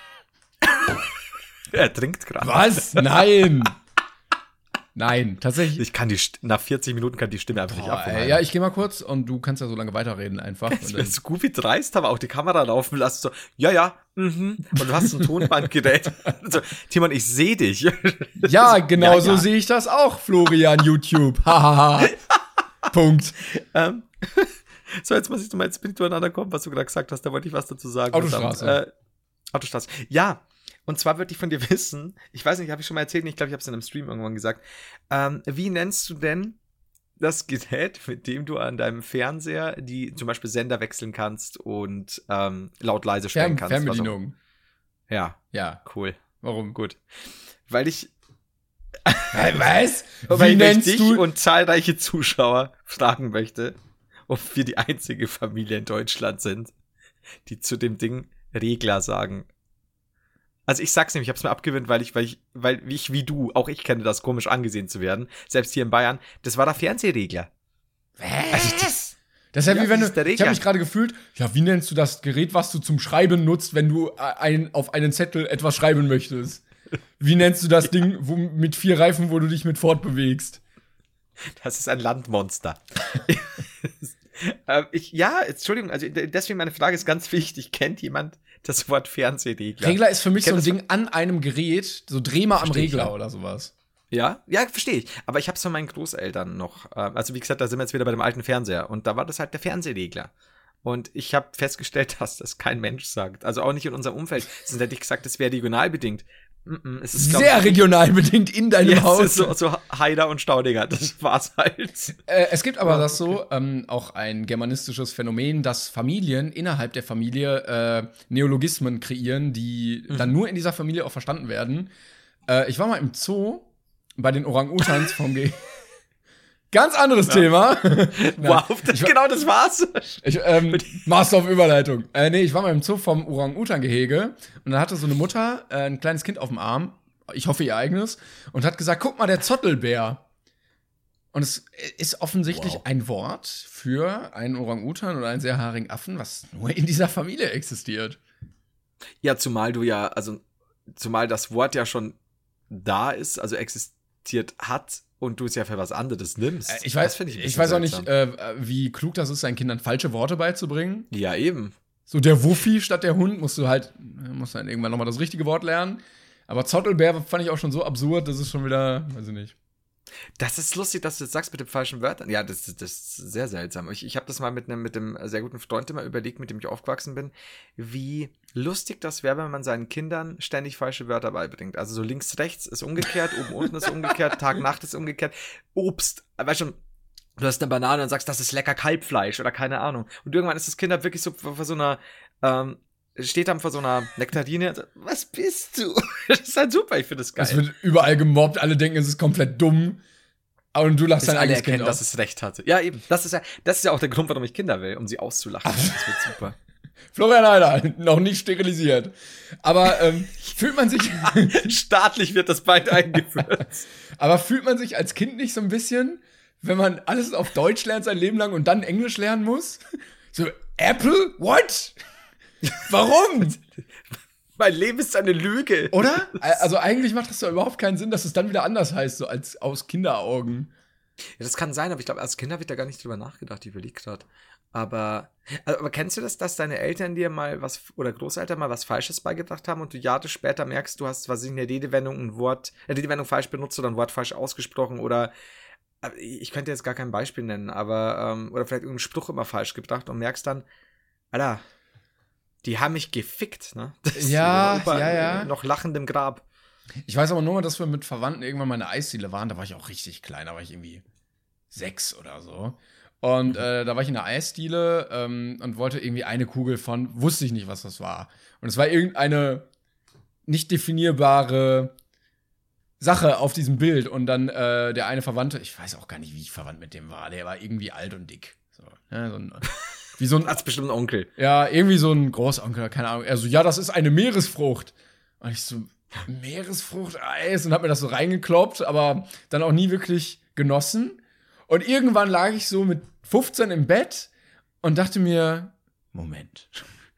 Er trinkt gerade. Was? Nein! Nein, tatsächlich. Ich kann die, St- nach vierzig Minuten kann die Stimme einfach nicht Boah, abholen. ey, ja, ich gehe mal kurz und du kannst ja so lange weiterreden einfach. Das Und wäre dann, so gut wie dreist, aber auch die Kamera laufen lassen. So, ja, ja, mhm. Und du hast ein Tonbandgerät. So, Timon, ich sehe dich. ja, genau Ja, so ja. sehe ich das auch, Florian YouTube. Hahaha. Punkt. Ähm, so, jetzt muss ich mal, jetzt bin ich durcheinander kommen, was du gerade gesagt hast. Da wollte ich was dazu sagen. Autostraße. Verdammt. Äh, Autostraße. Ja. Und zwar würde ich von dir wissen, ich weiß nicht, habe ich schon mal erzählt, ich glaube, ich habe es in einem Stream irgendwann gesagt. Ähm, wie nennst du denn das Gerät, mit dem du an deinem Fernseher die zum Beispiel Sender wechseln kannst und ähm, laut-leise stellen Fern kannst? Fernbedienung. Was auch- Ja, Ja, cool. warum? Gut. Weil ich, Was? weil Wie ich nennst dich du? und zahlreiche Zuschauer fragen möchte, ob wir die einzige Familie in Deutschland sind, die zu dem Ding Regler sagen. Also ich sag's nämlich, ich hab's mir abgewöhnt, weil ich, weil ich, weil ich wie du, auch ich kenne das, komisch angesehen zu werden, selbst hier in Bayern, das war der Fernsehregler. Also das, das ist ja, Ja, wie wenn das du, ist der ich habe Regler. mich gerade gefühlt, ja, wie nennst du das Gerät, was du zum Schreiben nutzt, wenn du ein, auf einen Zettel etwas schreiben möchtest? Wie nennst du das Ding wo, mit vier Reifen, wo du dich mit fortbewegst? Das ist ein Landmonster. ähm, ich, ja, Entschuldigung, also deswegen meine Frage ist ganz wichtig. Kennt jemand das Wort Fernsehregler? Regler ist für mich so ein Kennt Ding an einem Gerät, so dreh mal am Versteh ich, Regler ja. oder sowas. Ja, ja, verstehe ich. Aber ich habe es von meinen Großeltern noch. Ähm, also wie gesagt, da sind wir jetzt wieder bei dem alten Fernseher. Und da war das halt der Fernsehregler. Und ich habe festgestellt, dass das kein Mensch sagt. Also auch nicht in unserem Umfeld. Sonst hätte ich gesagt, das wäre regional bedingt. Mm-mm, es ist, glaub Sehr ich, regional bedingt in deinem ja, es Haus. ist so, so Haider und Staudinger. Das war's halt. Äh, es gibt aber das so, ähm, auch ein germanistisches Phänomen, dass Familien innerhalb der Familie äh, Neologismen kreieren, die Mhm. dann nur in dieser Familie auch verstanden werden. Äh, ich war mal im Zoo bei den Orang-Utans vom G. Ganz anderes Thema. Wow, das, Ich- genau das war's. Ich, ähm, Master of Überleitung. Äh, nee, ich war mal im Zoo vom Orang-Utan-Gehege und da hatte so eine Mutter äh, ein kleines Kind auf dem Arm, ich hoffe ihr eigenes, und hat gesagt, guck mal, der Zottelbär. Und es ist offensichtlich Wow. ein Wort für einen Orang-Utan oder einen sehr haarigen Affen, was nur in dieser Familie existiert. Ja, zumal du ja, also zumal das Wort ja schon da ist, also existiert hat und du es ja für was anderes nimmst. Äh, ich weiß, Das find ich, ein ich bisschen weiß auch nicht, seltsam. äh, wie klug das ist, seinen Kindern falsche Worte beizubringen. Ja, eben. So der Wuffi statt der Hund musst du halt, musst dann irgendwann nochmal das richtige Wort lernen. Aber Zottelbär fand ich auch schon so absurd, das ist schon wieder, weiß ich nicht. Das ist lustig, dass du das sagst mit den falschen Wörtern. Ja, das, das ist sehr seltsam. Ich, ich habe das mal mit einem mit einem sehr guten Freund immer überlegt, mit dem ich aufgewachsen bin, wie lustig das wäre, wenn man seinen Kindern ständig falsche Wörter beibringt. Also so links, rechts ist umgekehrt, oben, unten ist umgekehrt, Tag, Nacht ist umgekehrt. Obst, weißt schon, du hast eine Banane und sagst, das ist lecker Kalbfleisch oder keine Ahnung. Und irgendwann ist das Kind halt wirklich so vor, vor so einer, ähm, steht dann vor so einer Nektarine und sagt, was bist du? Das ist halt super, ich finde das geil. Es wird überall gemobbt, alle denken, es ist komplett dumm. Und du lachst Bis dein alle eigenes erkennen, Kind dass aus. es recht hatte. Ja, eben. Das ist ja, das ist ja auch der Grund, warum ich Kinder will, um sie auszulachen. Das wird super. Florian Heider, noch nicht sterilisiert. Aber ähm, fühlt man sich, Staatlich wird das bald eingeführt. aber fühlt man sich als Kind nicht so ein bisschen, wenn man alles auf Deutsch lernt sein Leben lang und dann Englisch lernen muss? So, Apple? What? Warum? Mein Leben ist eine Lüge. Oder? Also eigentlich macht das doch überhaupt keinen Sinn, dass es dann wieder anders heißt, so als aus Kinderaugen. Ja, das kann sein, aber ich glaube, als Kinder wird da gar nicht drüber nachgedacht, ich überlege gerade. Aber, also, aber kennst du das, dass deine Eltern dir mal was, oder Großeltern mal was Falsches beigebracht haben und du Jahre später merkst, du hast, was in der Redewendung ein Wort, äh, Redewendung falsch benutzt oder ein Wort falsch ausgesprochen oder, ich könnte jetzt gar kein Beispiel nennen, aber, ähm, oder vielleicht irgendeinen Spruch immer falsch gebracht und merkst dann, Alter, die haben mich gefickt, ne? Das Ja, ist Opa ja, ja. noch lachend im Grab. Ich weiß aber nur mal, dass wir mit Verwandten irgendwann mal in der Eisdiele waren. Da war ich auch richtig klein, da war ich irgendwie sechs oder so. Und äh, da war ich in der Eisdiele ähm, und wollte irgendwie eine Kugel von, wusste ich nicht, was das war. Und es war irgendeine nicht definierbare Sache auf diesem Bild. Und dann äh, der eine Verwandte, ich weiß auch gar nicht, wie ich verwandt mit dem war, der war irgendwie alt und dick. So, ne, so ein, wie so ein, Hat's bestimmt einen Onkel. ja, irgendwie so ein Großonkel, keine Ahnung. Er so, ja, das ist eine Meeresfrucht. Und ich so, Meeresfrucht, Eis, und hab mir das so reingekloppt, aber dann auch nie wirklich genossen. Und irgendwann lag ich so mit fünfzehn im Bett und dachte mir, Moment.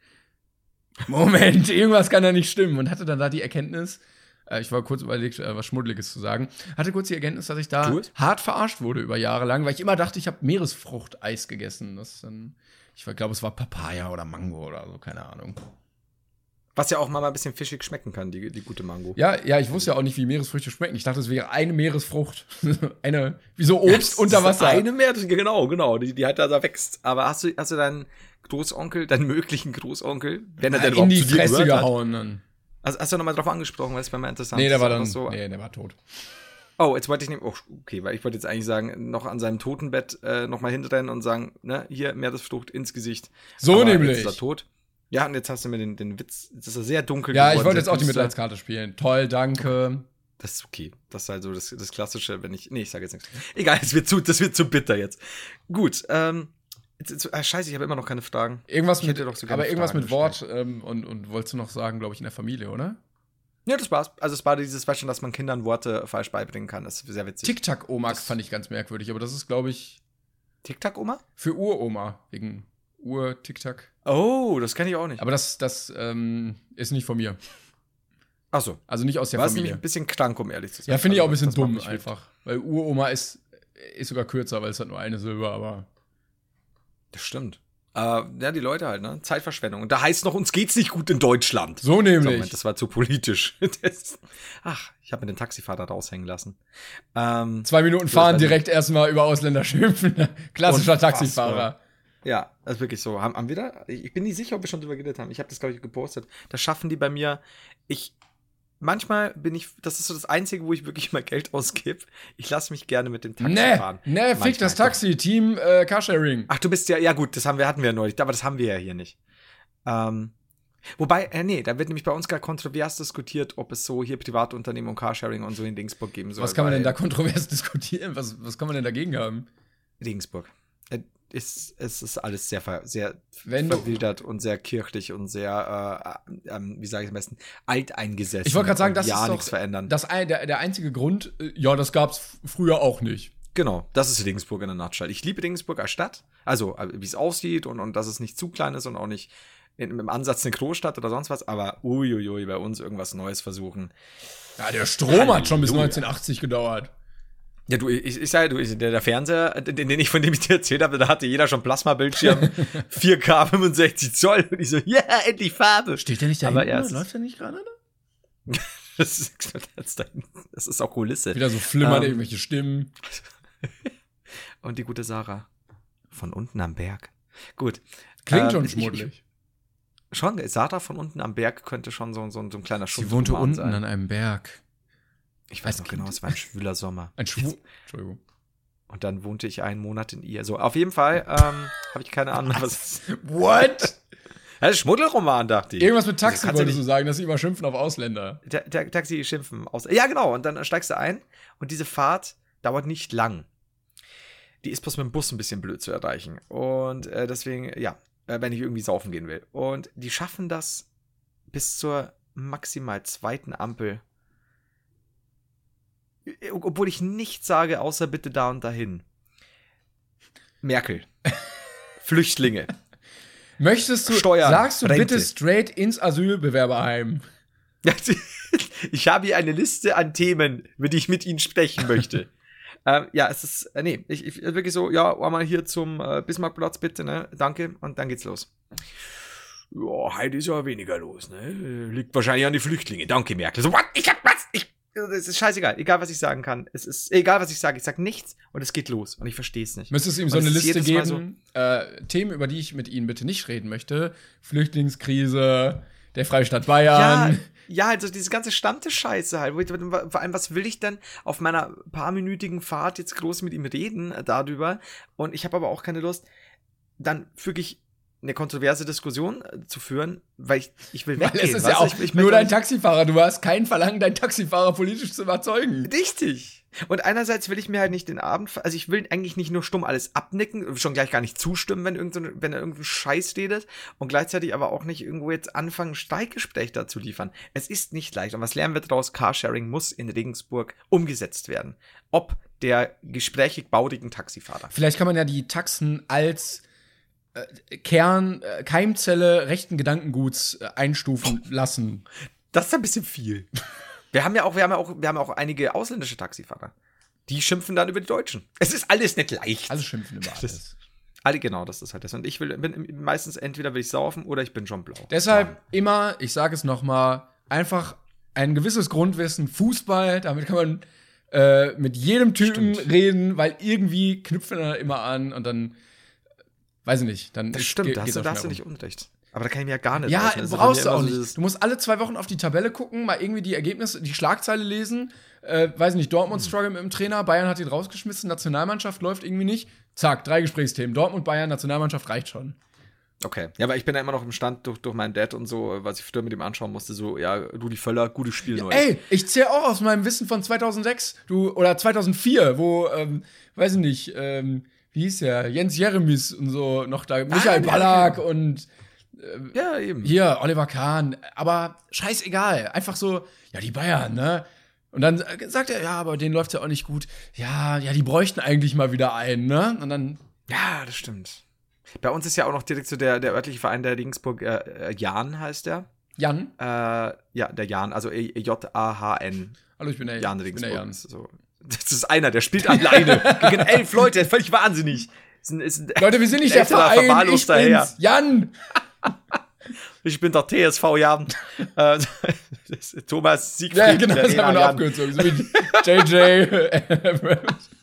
Moment, irgendwas kann da nicht stimmen. Und hatte dann da die Erkenntnis, äh, ich war kurz überlegt, äh, was Schmuddeliges zu sagen, hatte kurz die Erkenntnis, dass ich da Gut. hart verarscht wurde über Jahre lang, weil ich immer dachte, ich habe Meeresfrucht-Eis gegessen. Das ist dann, ich glaube, es war Papaya oder Mango oder so, keine Ahnung. Was ja auch mal ein bisschen fischig schmecken kann, die, die gute Mango. Ja, ja, ich wusste ja auch nicht, wie Meeresfrüchte schmecken. Ich dachte, es wäre eine Meeresfrucht. eine, wie so Obst unter Wasser. Eine mehr, genau, genau, die, die halt da, da wächst. Aber hast du, hast du deinen Großonkel, deinen möglichen Großonkel, wenn er denn in überhaupt die zu dir Fresse gehört hat? gehauen dann. Also hast du nochmal drauf angesprochen, weil es wäre mal interessant. Nee, der war Das dann, ist so. nee, der war tot. Oh, jetzt wollte ich nehmen, oh, okay, weil ich wollte jetzt eigentlich sagen, noch an seinem Totenbett äh, nochmal hinrennen und sagen, ne, hier, Meeresfrucht ins Gesicht. So Aber nämlich. Jetzt ist er tot. Ja, und jetzt hast du mir den, den Witz, jetzt ist er sehr dunkel Ja, ich geworden, wollte sehr jetzt auch die düster. Mitleidskarte spielen. Toll, danke. Das ist okay. Das ist halt so das, das Klassische, wenn ich. Nee, ich sage jetzt nichts. Egal, es wird zu, das wird zu bitter jetzt. Gut, ähm, Jetzt, jetzt, ah, scheiße, ich habe immer noch keine Fragen. Irgendwas Ich mit, hätte doch so gerne aber irgendwas Fragen mit Wort ähm, und, und wolltest du noch sagen, glaube ich, in der Familie, oder? Ja, das war's. Also es war dieses Beispiel, dass man Kindern Worte falsch beibringen kann. Das ist sehr witzig. Tic-Tac-Oma Das- fand ich ganz merkwürdig, aber das ist, glaube ich, Tic-Tac-Oma? für Uroma, wegen Ur-Tic-Tac. Oh, das kenne ich auch nicht. Aber das, das ähm, ist nicht von mir. Ach so. Also nicht aus der War es nämlich Familie. ein bisschen krank, um ehrlich zu sein. Ja, finde ich auch ein Also, bisschen das macht dumm mich wütend. einfach. Weil Uroma ist, ist sogar kürzer, weil es hat nur eine Silbe, aber. Das stimmt. Äh, ja, die Leute halt, ne? Zeitverschwendung. Und da heißt noch, uns geht's nicht gut in Deutschland. So So, nämlich. Moment, das war zu politisch. Das, ach, ich habe mir den Taxifahrer raushängen lassen. Ähm, Zwei Minuten so, fahren, ich weiß direkt erstmal über Ausländer schimpfen. Klassischer Unfassbar. Taxifahrer. Ja, das ist wirklich so. Haben, haben wir da? Ich bin nicht sicher, ob wir schon drüber geredet haben. Ich habe das, glaube ich, gepostet. Das schaffen die bei mir. Ich, manchmal bin ich, das ist so das Einzige, wo ich wirklich mal Geld ausgebe. Ich lasse mich gerne mit dem Taxi Nee, fahren. nee, fick Manchmal das doch. Taxi, Team äh, Carsharing. Ach, du bist ja, ja gut, das haben wir, hatten wir ja neulich, aber das haben wir ja hier nicht. Ähm, wobei, äh, nee, da wird nämlich bei uns gar kontrovers diskutiert, ob es so hier Privatunternehmen und Carsharing und so in Dingsburg geben soll. Was kann man denn da weil- kontrovers diskutieren? Was, was kann man denn dagegen haben? Regensburg. Äh, Ist, es ist alles sehr, ver, sehr Wenn du- verwildert und sehr kirchlich und sehr, äh, ähm, wie sage ich am besten, alteingesessen. Ich wollte gerade sagen, und das ja ist doch nichts verändern. Das, ein- der, der einzige Grund, äh, ja, das gab's f- früher auch nicht. Genau, das ist Regensburg in der Nutshell. Ich liebe Regensburg als Stadt, also äh, wie es aussieht und, und dass es nicht zu klein ist und auch nicht in, im Ansatz eine Großstadt oder sonst was, aber uiuiui, bei uns irgendwas Neues versuchen. Ja, der Strom hat schon bis Halleluja. neunzehnhundert gedauert. Ja, du, ich, ich sage, du, ich- der, der Fernseher, den, den ich von dem ich dir erzählt habe, da hatte jeder schon Plasmabildschirm, vier K, fünfundsechzig Zoll und ich so, ja, endlich Farbe. Steht der nicht da Aber hinten? erst- Läuft der nicht gerade? Das ist, das ist auch Kulisse. Wieder so flimmern Ähm. irgendwelche Stimmen. Und die gute Sarah. Von unten am Berg. Gut. Klingt Ähm, schon ich- schmuddelig. Ich, schon, Sarah von unten am Berg könnte schon so, so, so ein kleiner Sie wohnte Schutzroman unten sein. an einem Berg. Ich weiß als noch genau, Kind. es war ein schwüler Sommer. Ein Schwu... Entschuldigung. Und dann wohnte ich einen Monat in ihr. So, auf jeden Fall ähm, habe ich keine Ahnung, was. What? Das ist Schmuddelroman, dachte ich. Irgendwas mit Taxi kannst du wolltest du nicht- sagen, dass sie immer schimpfen auf Ausländer. Ta Ta Taxi schimpfen aus. Ja, genau. Und dann steigst du ein und diese Fahrt dauert nicht lang. Die ist bloß mit dem Bus ein bisschen blöd zu erreichen. Und äh, deswegen, ja, äh, wenn ich irgendwie saufen gehen will. Und die schaffen das bis zur maximal zweiten Ampel. Äh, Obwohl ich nichts sage, außer bitte da und dahin. Merkel. Flüchtlinge. Möchtest du, Steuern, sagst du Rente. bitte straight ins Asylbewerberheim? Ich habe hier eine Liste an Themen, über die ich mit Ihnen sprechen möchte. ähm, ja, es ist, äh, nee, ich, ich wirklich so, ja, mal hier zum äh, Bismarckplatz bitte, ne, danke, und dann geht's los. Ja, heute ist ja weniger los, ne, liegt wahrscheinlich an die Flüchtlinge, danke Merkel. So, what, ich hab was, ich, es ist scheißegal, egal was ich sagen kann, es ist, egal was ich sage, ich sag nichts und es geht los und ich verstehe es nicht. Müsstest du ihm Und so eine es ist Liste jedes Mal geben, äh, Themen, über die ich mit Ihnen bitte nicht reden möchte. Flüchtlingskrise, der Freistaat Bayern. Ja, ja, also diese ganze Stammtisch-Scheiße halt. Wo ich, vor allem, was will ich denn auf meiner paarminütigen Fahrt jetzt groß mit ihm reden äh, darüber? Und ich habe aber auch keine Lust, dann wirklich eine kontroverse Diskussion äh, zu führen, weil ich, ich will Weil weggehen. es ist weißt ja du? auch ich, ich nur möchte dein nicht- Taxifahrer. Du hast kein Verlangen, deinen Taxifahrer politisch zu überzeugen. Richtig. Und einerseits will ich mir halt nicht den Abend, also ich will eigentlich nicht nur stumm alles abnicken, schon gleich gar nicht zustimmen, wenn, irgend so, wenn er irgendeinen Scheiß redet und gleichzeitig aber auch nicht irgendwo jetzt anfangen, Streikgespräch da zu liefern. Es ist nicht leicht. Und was lernen wir daraus? Carsharing muss in Regensburg umgesetzt werden. Ob der gesprächig baurigen Taxifahrer. Vielleicht kann man ja die Taxen als äh, Kern, äh, Keimzelle rechten Gedankenguts äh, einstufen lassen. Das ist ein bisschen viel. Wir haben ja auch, wir haben ja auch, wir haben ja auch einige ausländische Taxifahrer. Die schimpfen dann über die Deutschen. Es ist alles nicht leicht. Alle schimpfen über alles. Das- Alle, genau, das ist halt das. Und ich will, bin meistens entweder will ich saufen oder ich bin schon blau. Deshalb Mann. immer, ich sage es nochmal, einfach ein gewisses Grundwissen, Fußball, damit kann man äh, mit jedem Typen Stimmt. reden, weil irgendwie knüpfen er immer an und dann, weiß ich nicht, dann Das ist- stimmt, geht- da hast geht's du, auch da hast du schnell nicht rum. Unrecht. Aber da kann ich mir ja gar nicht Ja, helfen. Das ist brauchst du bei mir auch immer so nicht. Du musst alle zwei Wochen auf die Tabelle gucken, mal irgendwie die Ergebnisse, die Schlagzeile lesen. Äh, weiß nicht, Dortmund struggle mit dem Trainer, Bayern hat ihn rausgeschmissen, Nationalmannschaft läuft irgendwie nicht. Zack, drei Gesprächsthemen. Dortmund, Bayern, Nationalmannschaft reicht schon. Okay. Ja, aber ich bin ja immer noch im Stand durch, durch meinen Dad und so, was ich früher mit ihm anschauen musste, so, ja, Rudi Völler, gutes Spiel neu. Ey, ich zähle auch aus meinem Wissen von zweitausendsechs, du, oder zweitausendsvier, wo, ähm, weiß ich nicht, ähm, wie hieß der? Jens Jeremies und so noch da. Michael ah, Ballack und äh, ja, eben. Hier, Oliver Kahn. Aber scheißegal. Einfach so, ja, die Bayern, ne? Und dann sagt er, ja, aber denen läuft's ja auch nicht gut. Ja, ja, die bräuchten eigentlich mal wieder einen, ne? Und dann. Ja, das stimmt. Bei uns ist ja auch noch direkt so der, der örtliche Verein der Regensburg, äh, Jan heißt der. Jan? Äh, ja, der Jan, also J A H N. Hallo, ich bin der Jan. Ich bin der Jan. So. Das ist einer, der spielt alleine gegen elf Leute, völlig wahnsinnig. Ist ein, ist ein Leute, wir sind nicht der Verein, ich bin's, Jan. Ich bin der T S V Jan. äh, Thomas Siegfried. Ja, genau, das haben wir nur Abkürzung. So wie J J.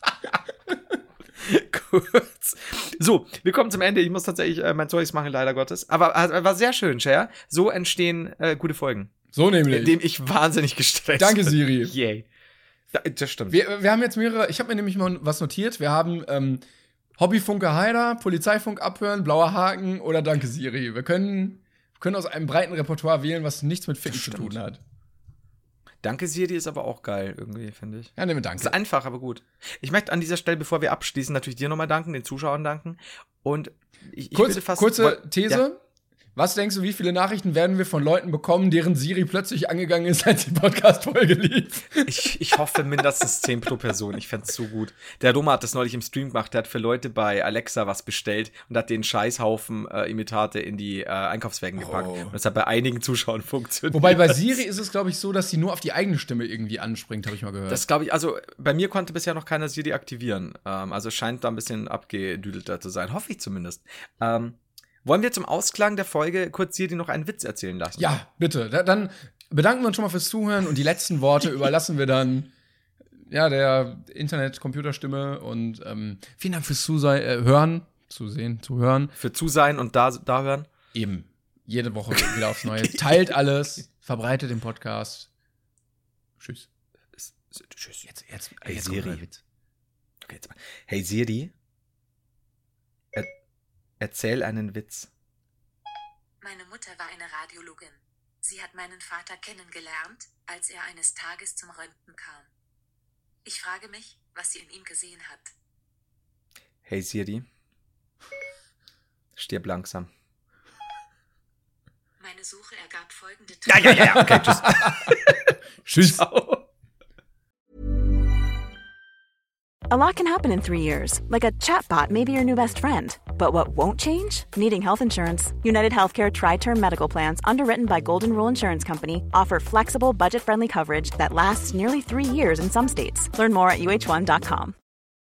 Kurz. So, wir kommen zum Ende. Ich muss tatsächlich äh, mein Zeugs machen, leider Gottes. Aber äh, war sehr schön, Cher. So entstehen äh, gute Folgen. So nämlich. Indem ich wahnsinnig gestresst Danke, bin. Siri. Yay. Ja, das stimmt. Wir, wir haben jetzt mehrere, ich habe mir nämlich mal was notiert. Wir haben ähm, Hobbyfunke Heider, Polizeifunk abhören, blauer Haken oder Danke, Siri. Wir können, wir können aus einem breiten Repertoire wählen, was nichts mit Ficken zu tun hat. Danke, Siri ist aber auch geil, irgendwie, finde ich. Ja, nehmen wir Danke. Ist einfach, aber gut. Ich möchte an dieser Stelle, bevor wir abschließen, natürlich dir nochmal danken, den Zuschauern danken. Und ich, ich Kurz, würde fast. Kurze These. Ja. Was denkst du, wie viele Nachrichten werden wir von Leuten bekommen, deren Siri plötzlich angegangen ist, als die Podcast-Folge lief? Ich, ich hoffe mindestens zehn pro Person. Ich fänd's so gut. Der Roma hat das neulich im Stream gemacht. Der hat für Leute bei Alexa was bestellt und hat den Scheißhaufen äh, Imitate in die äh, Einkaufswagen gepackt. Oh. Und das hat bei einigen Zuschauern funktioniert. Wobei bei Siri ist es, glaube ich, so, dass sie nur auf die eigene Stimme irgendwie anspringt, habe ich mal gehört. Das glaube ich, also bei mir konnte bisher noch keiner Siri aktivieren. Ähm, also scheint da ein bisschen abgedüdelter zu sein. Hoffe ich zumindest. Ähm, Wollen wir zum Ausklang der Folge kurz Siri noch einen Witz erzählen lassen? Ja, bitte. Da, dann bedanken wir uns schon mal fürs Zuhören und die letzten Worte überlassen wir dann ja der Internet-Computerstimme und ähm, vielen Dank fürs Zusei äh, Hören, Zusehen, Zuhören. Für Zusein und da, da hören. Eben. Jede Woche wieder aufs Neue. Teilt alles, verbreitet den Podcast. Tschüss. Tschüss. Jetzt, jetzt, hey, jetzt Siri. Okay, jetzt mal. Hey Siri. Erzähl einen Witz. Meine Mutter war eine Radiologin. Sie hat meinen Vater kennengelernt, als er eines Tages zum Röntgen kam. Ich frage mich, was sie in ihm gesehen hat. Hey Siri. Stirb langsam. Meine Suche ergab folgende Ja, ja, ja, okay, tschüss. Tschüss. Ciao. A lot can happen in three years, like a chatbot may be your new best friend. But what won't change? Needing health insurance. United Healthcare Tri-Term Medical Plans, underwritten by Golden Rule Insurance Company, offer flexible, budget-friendly coverage that lasts nearly three years in some states. Learn more at U H one dot com.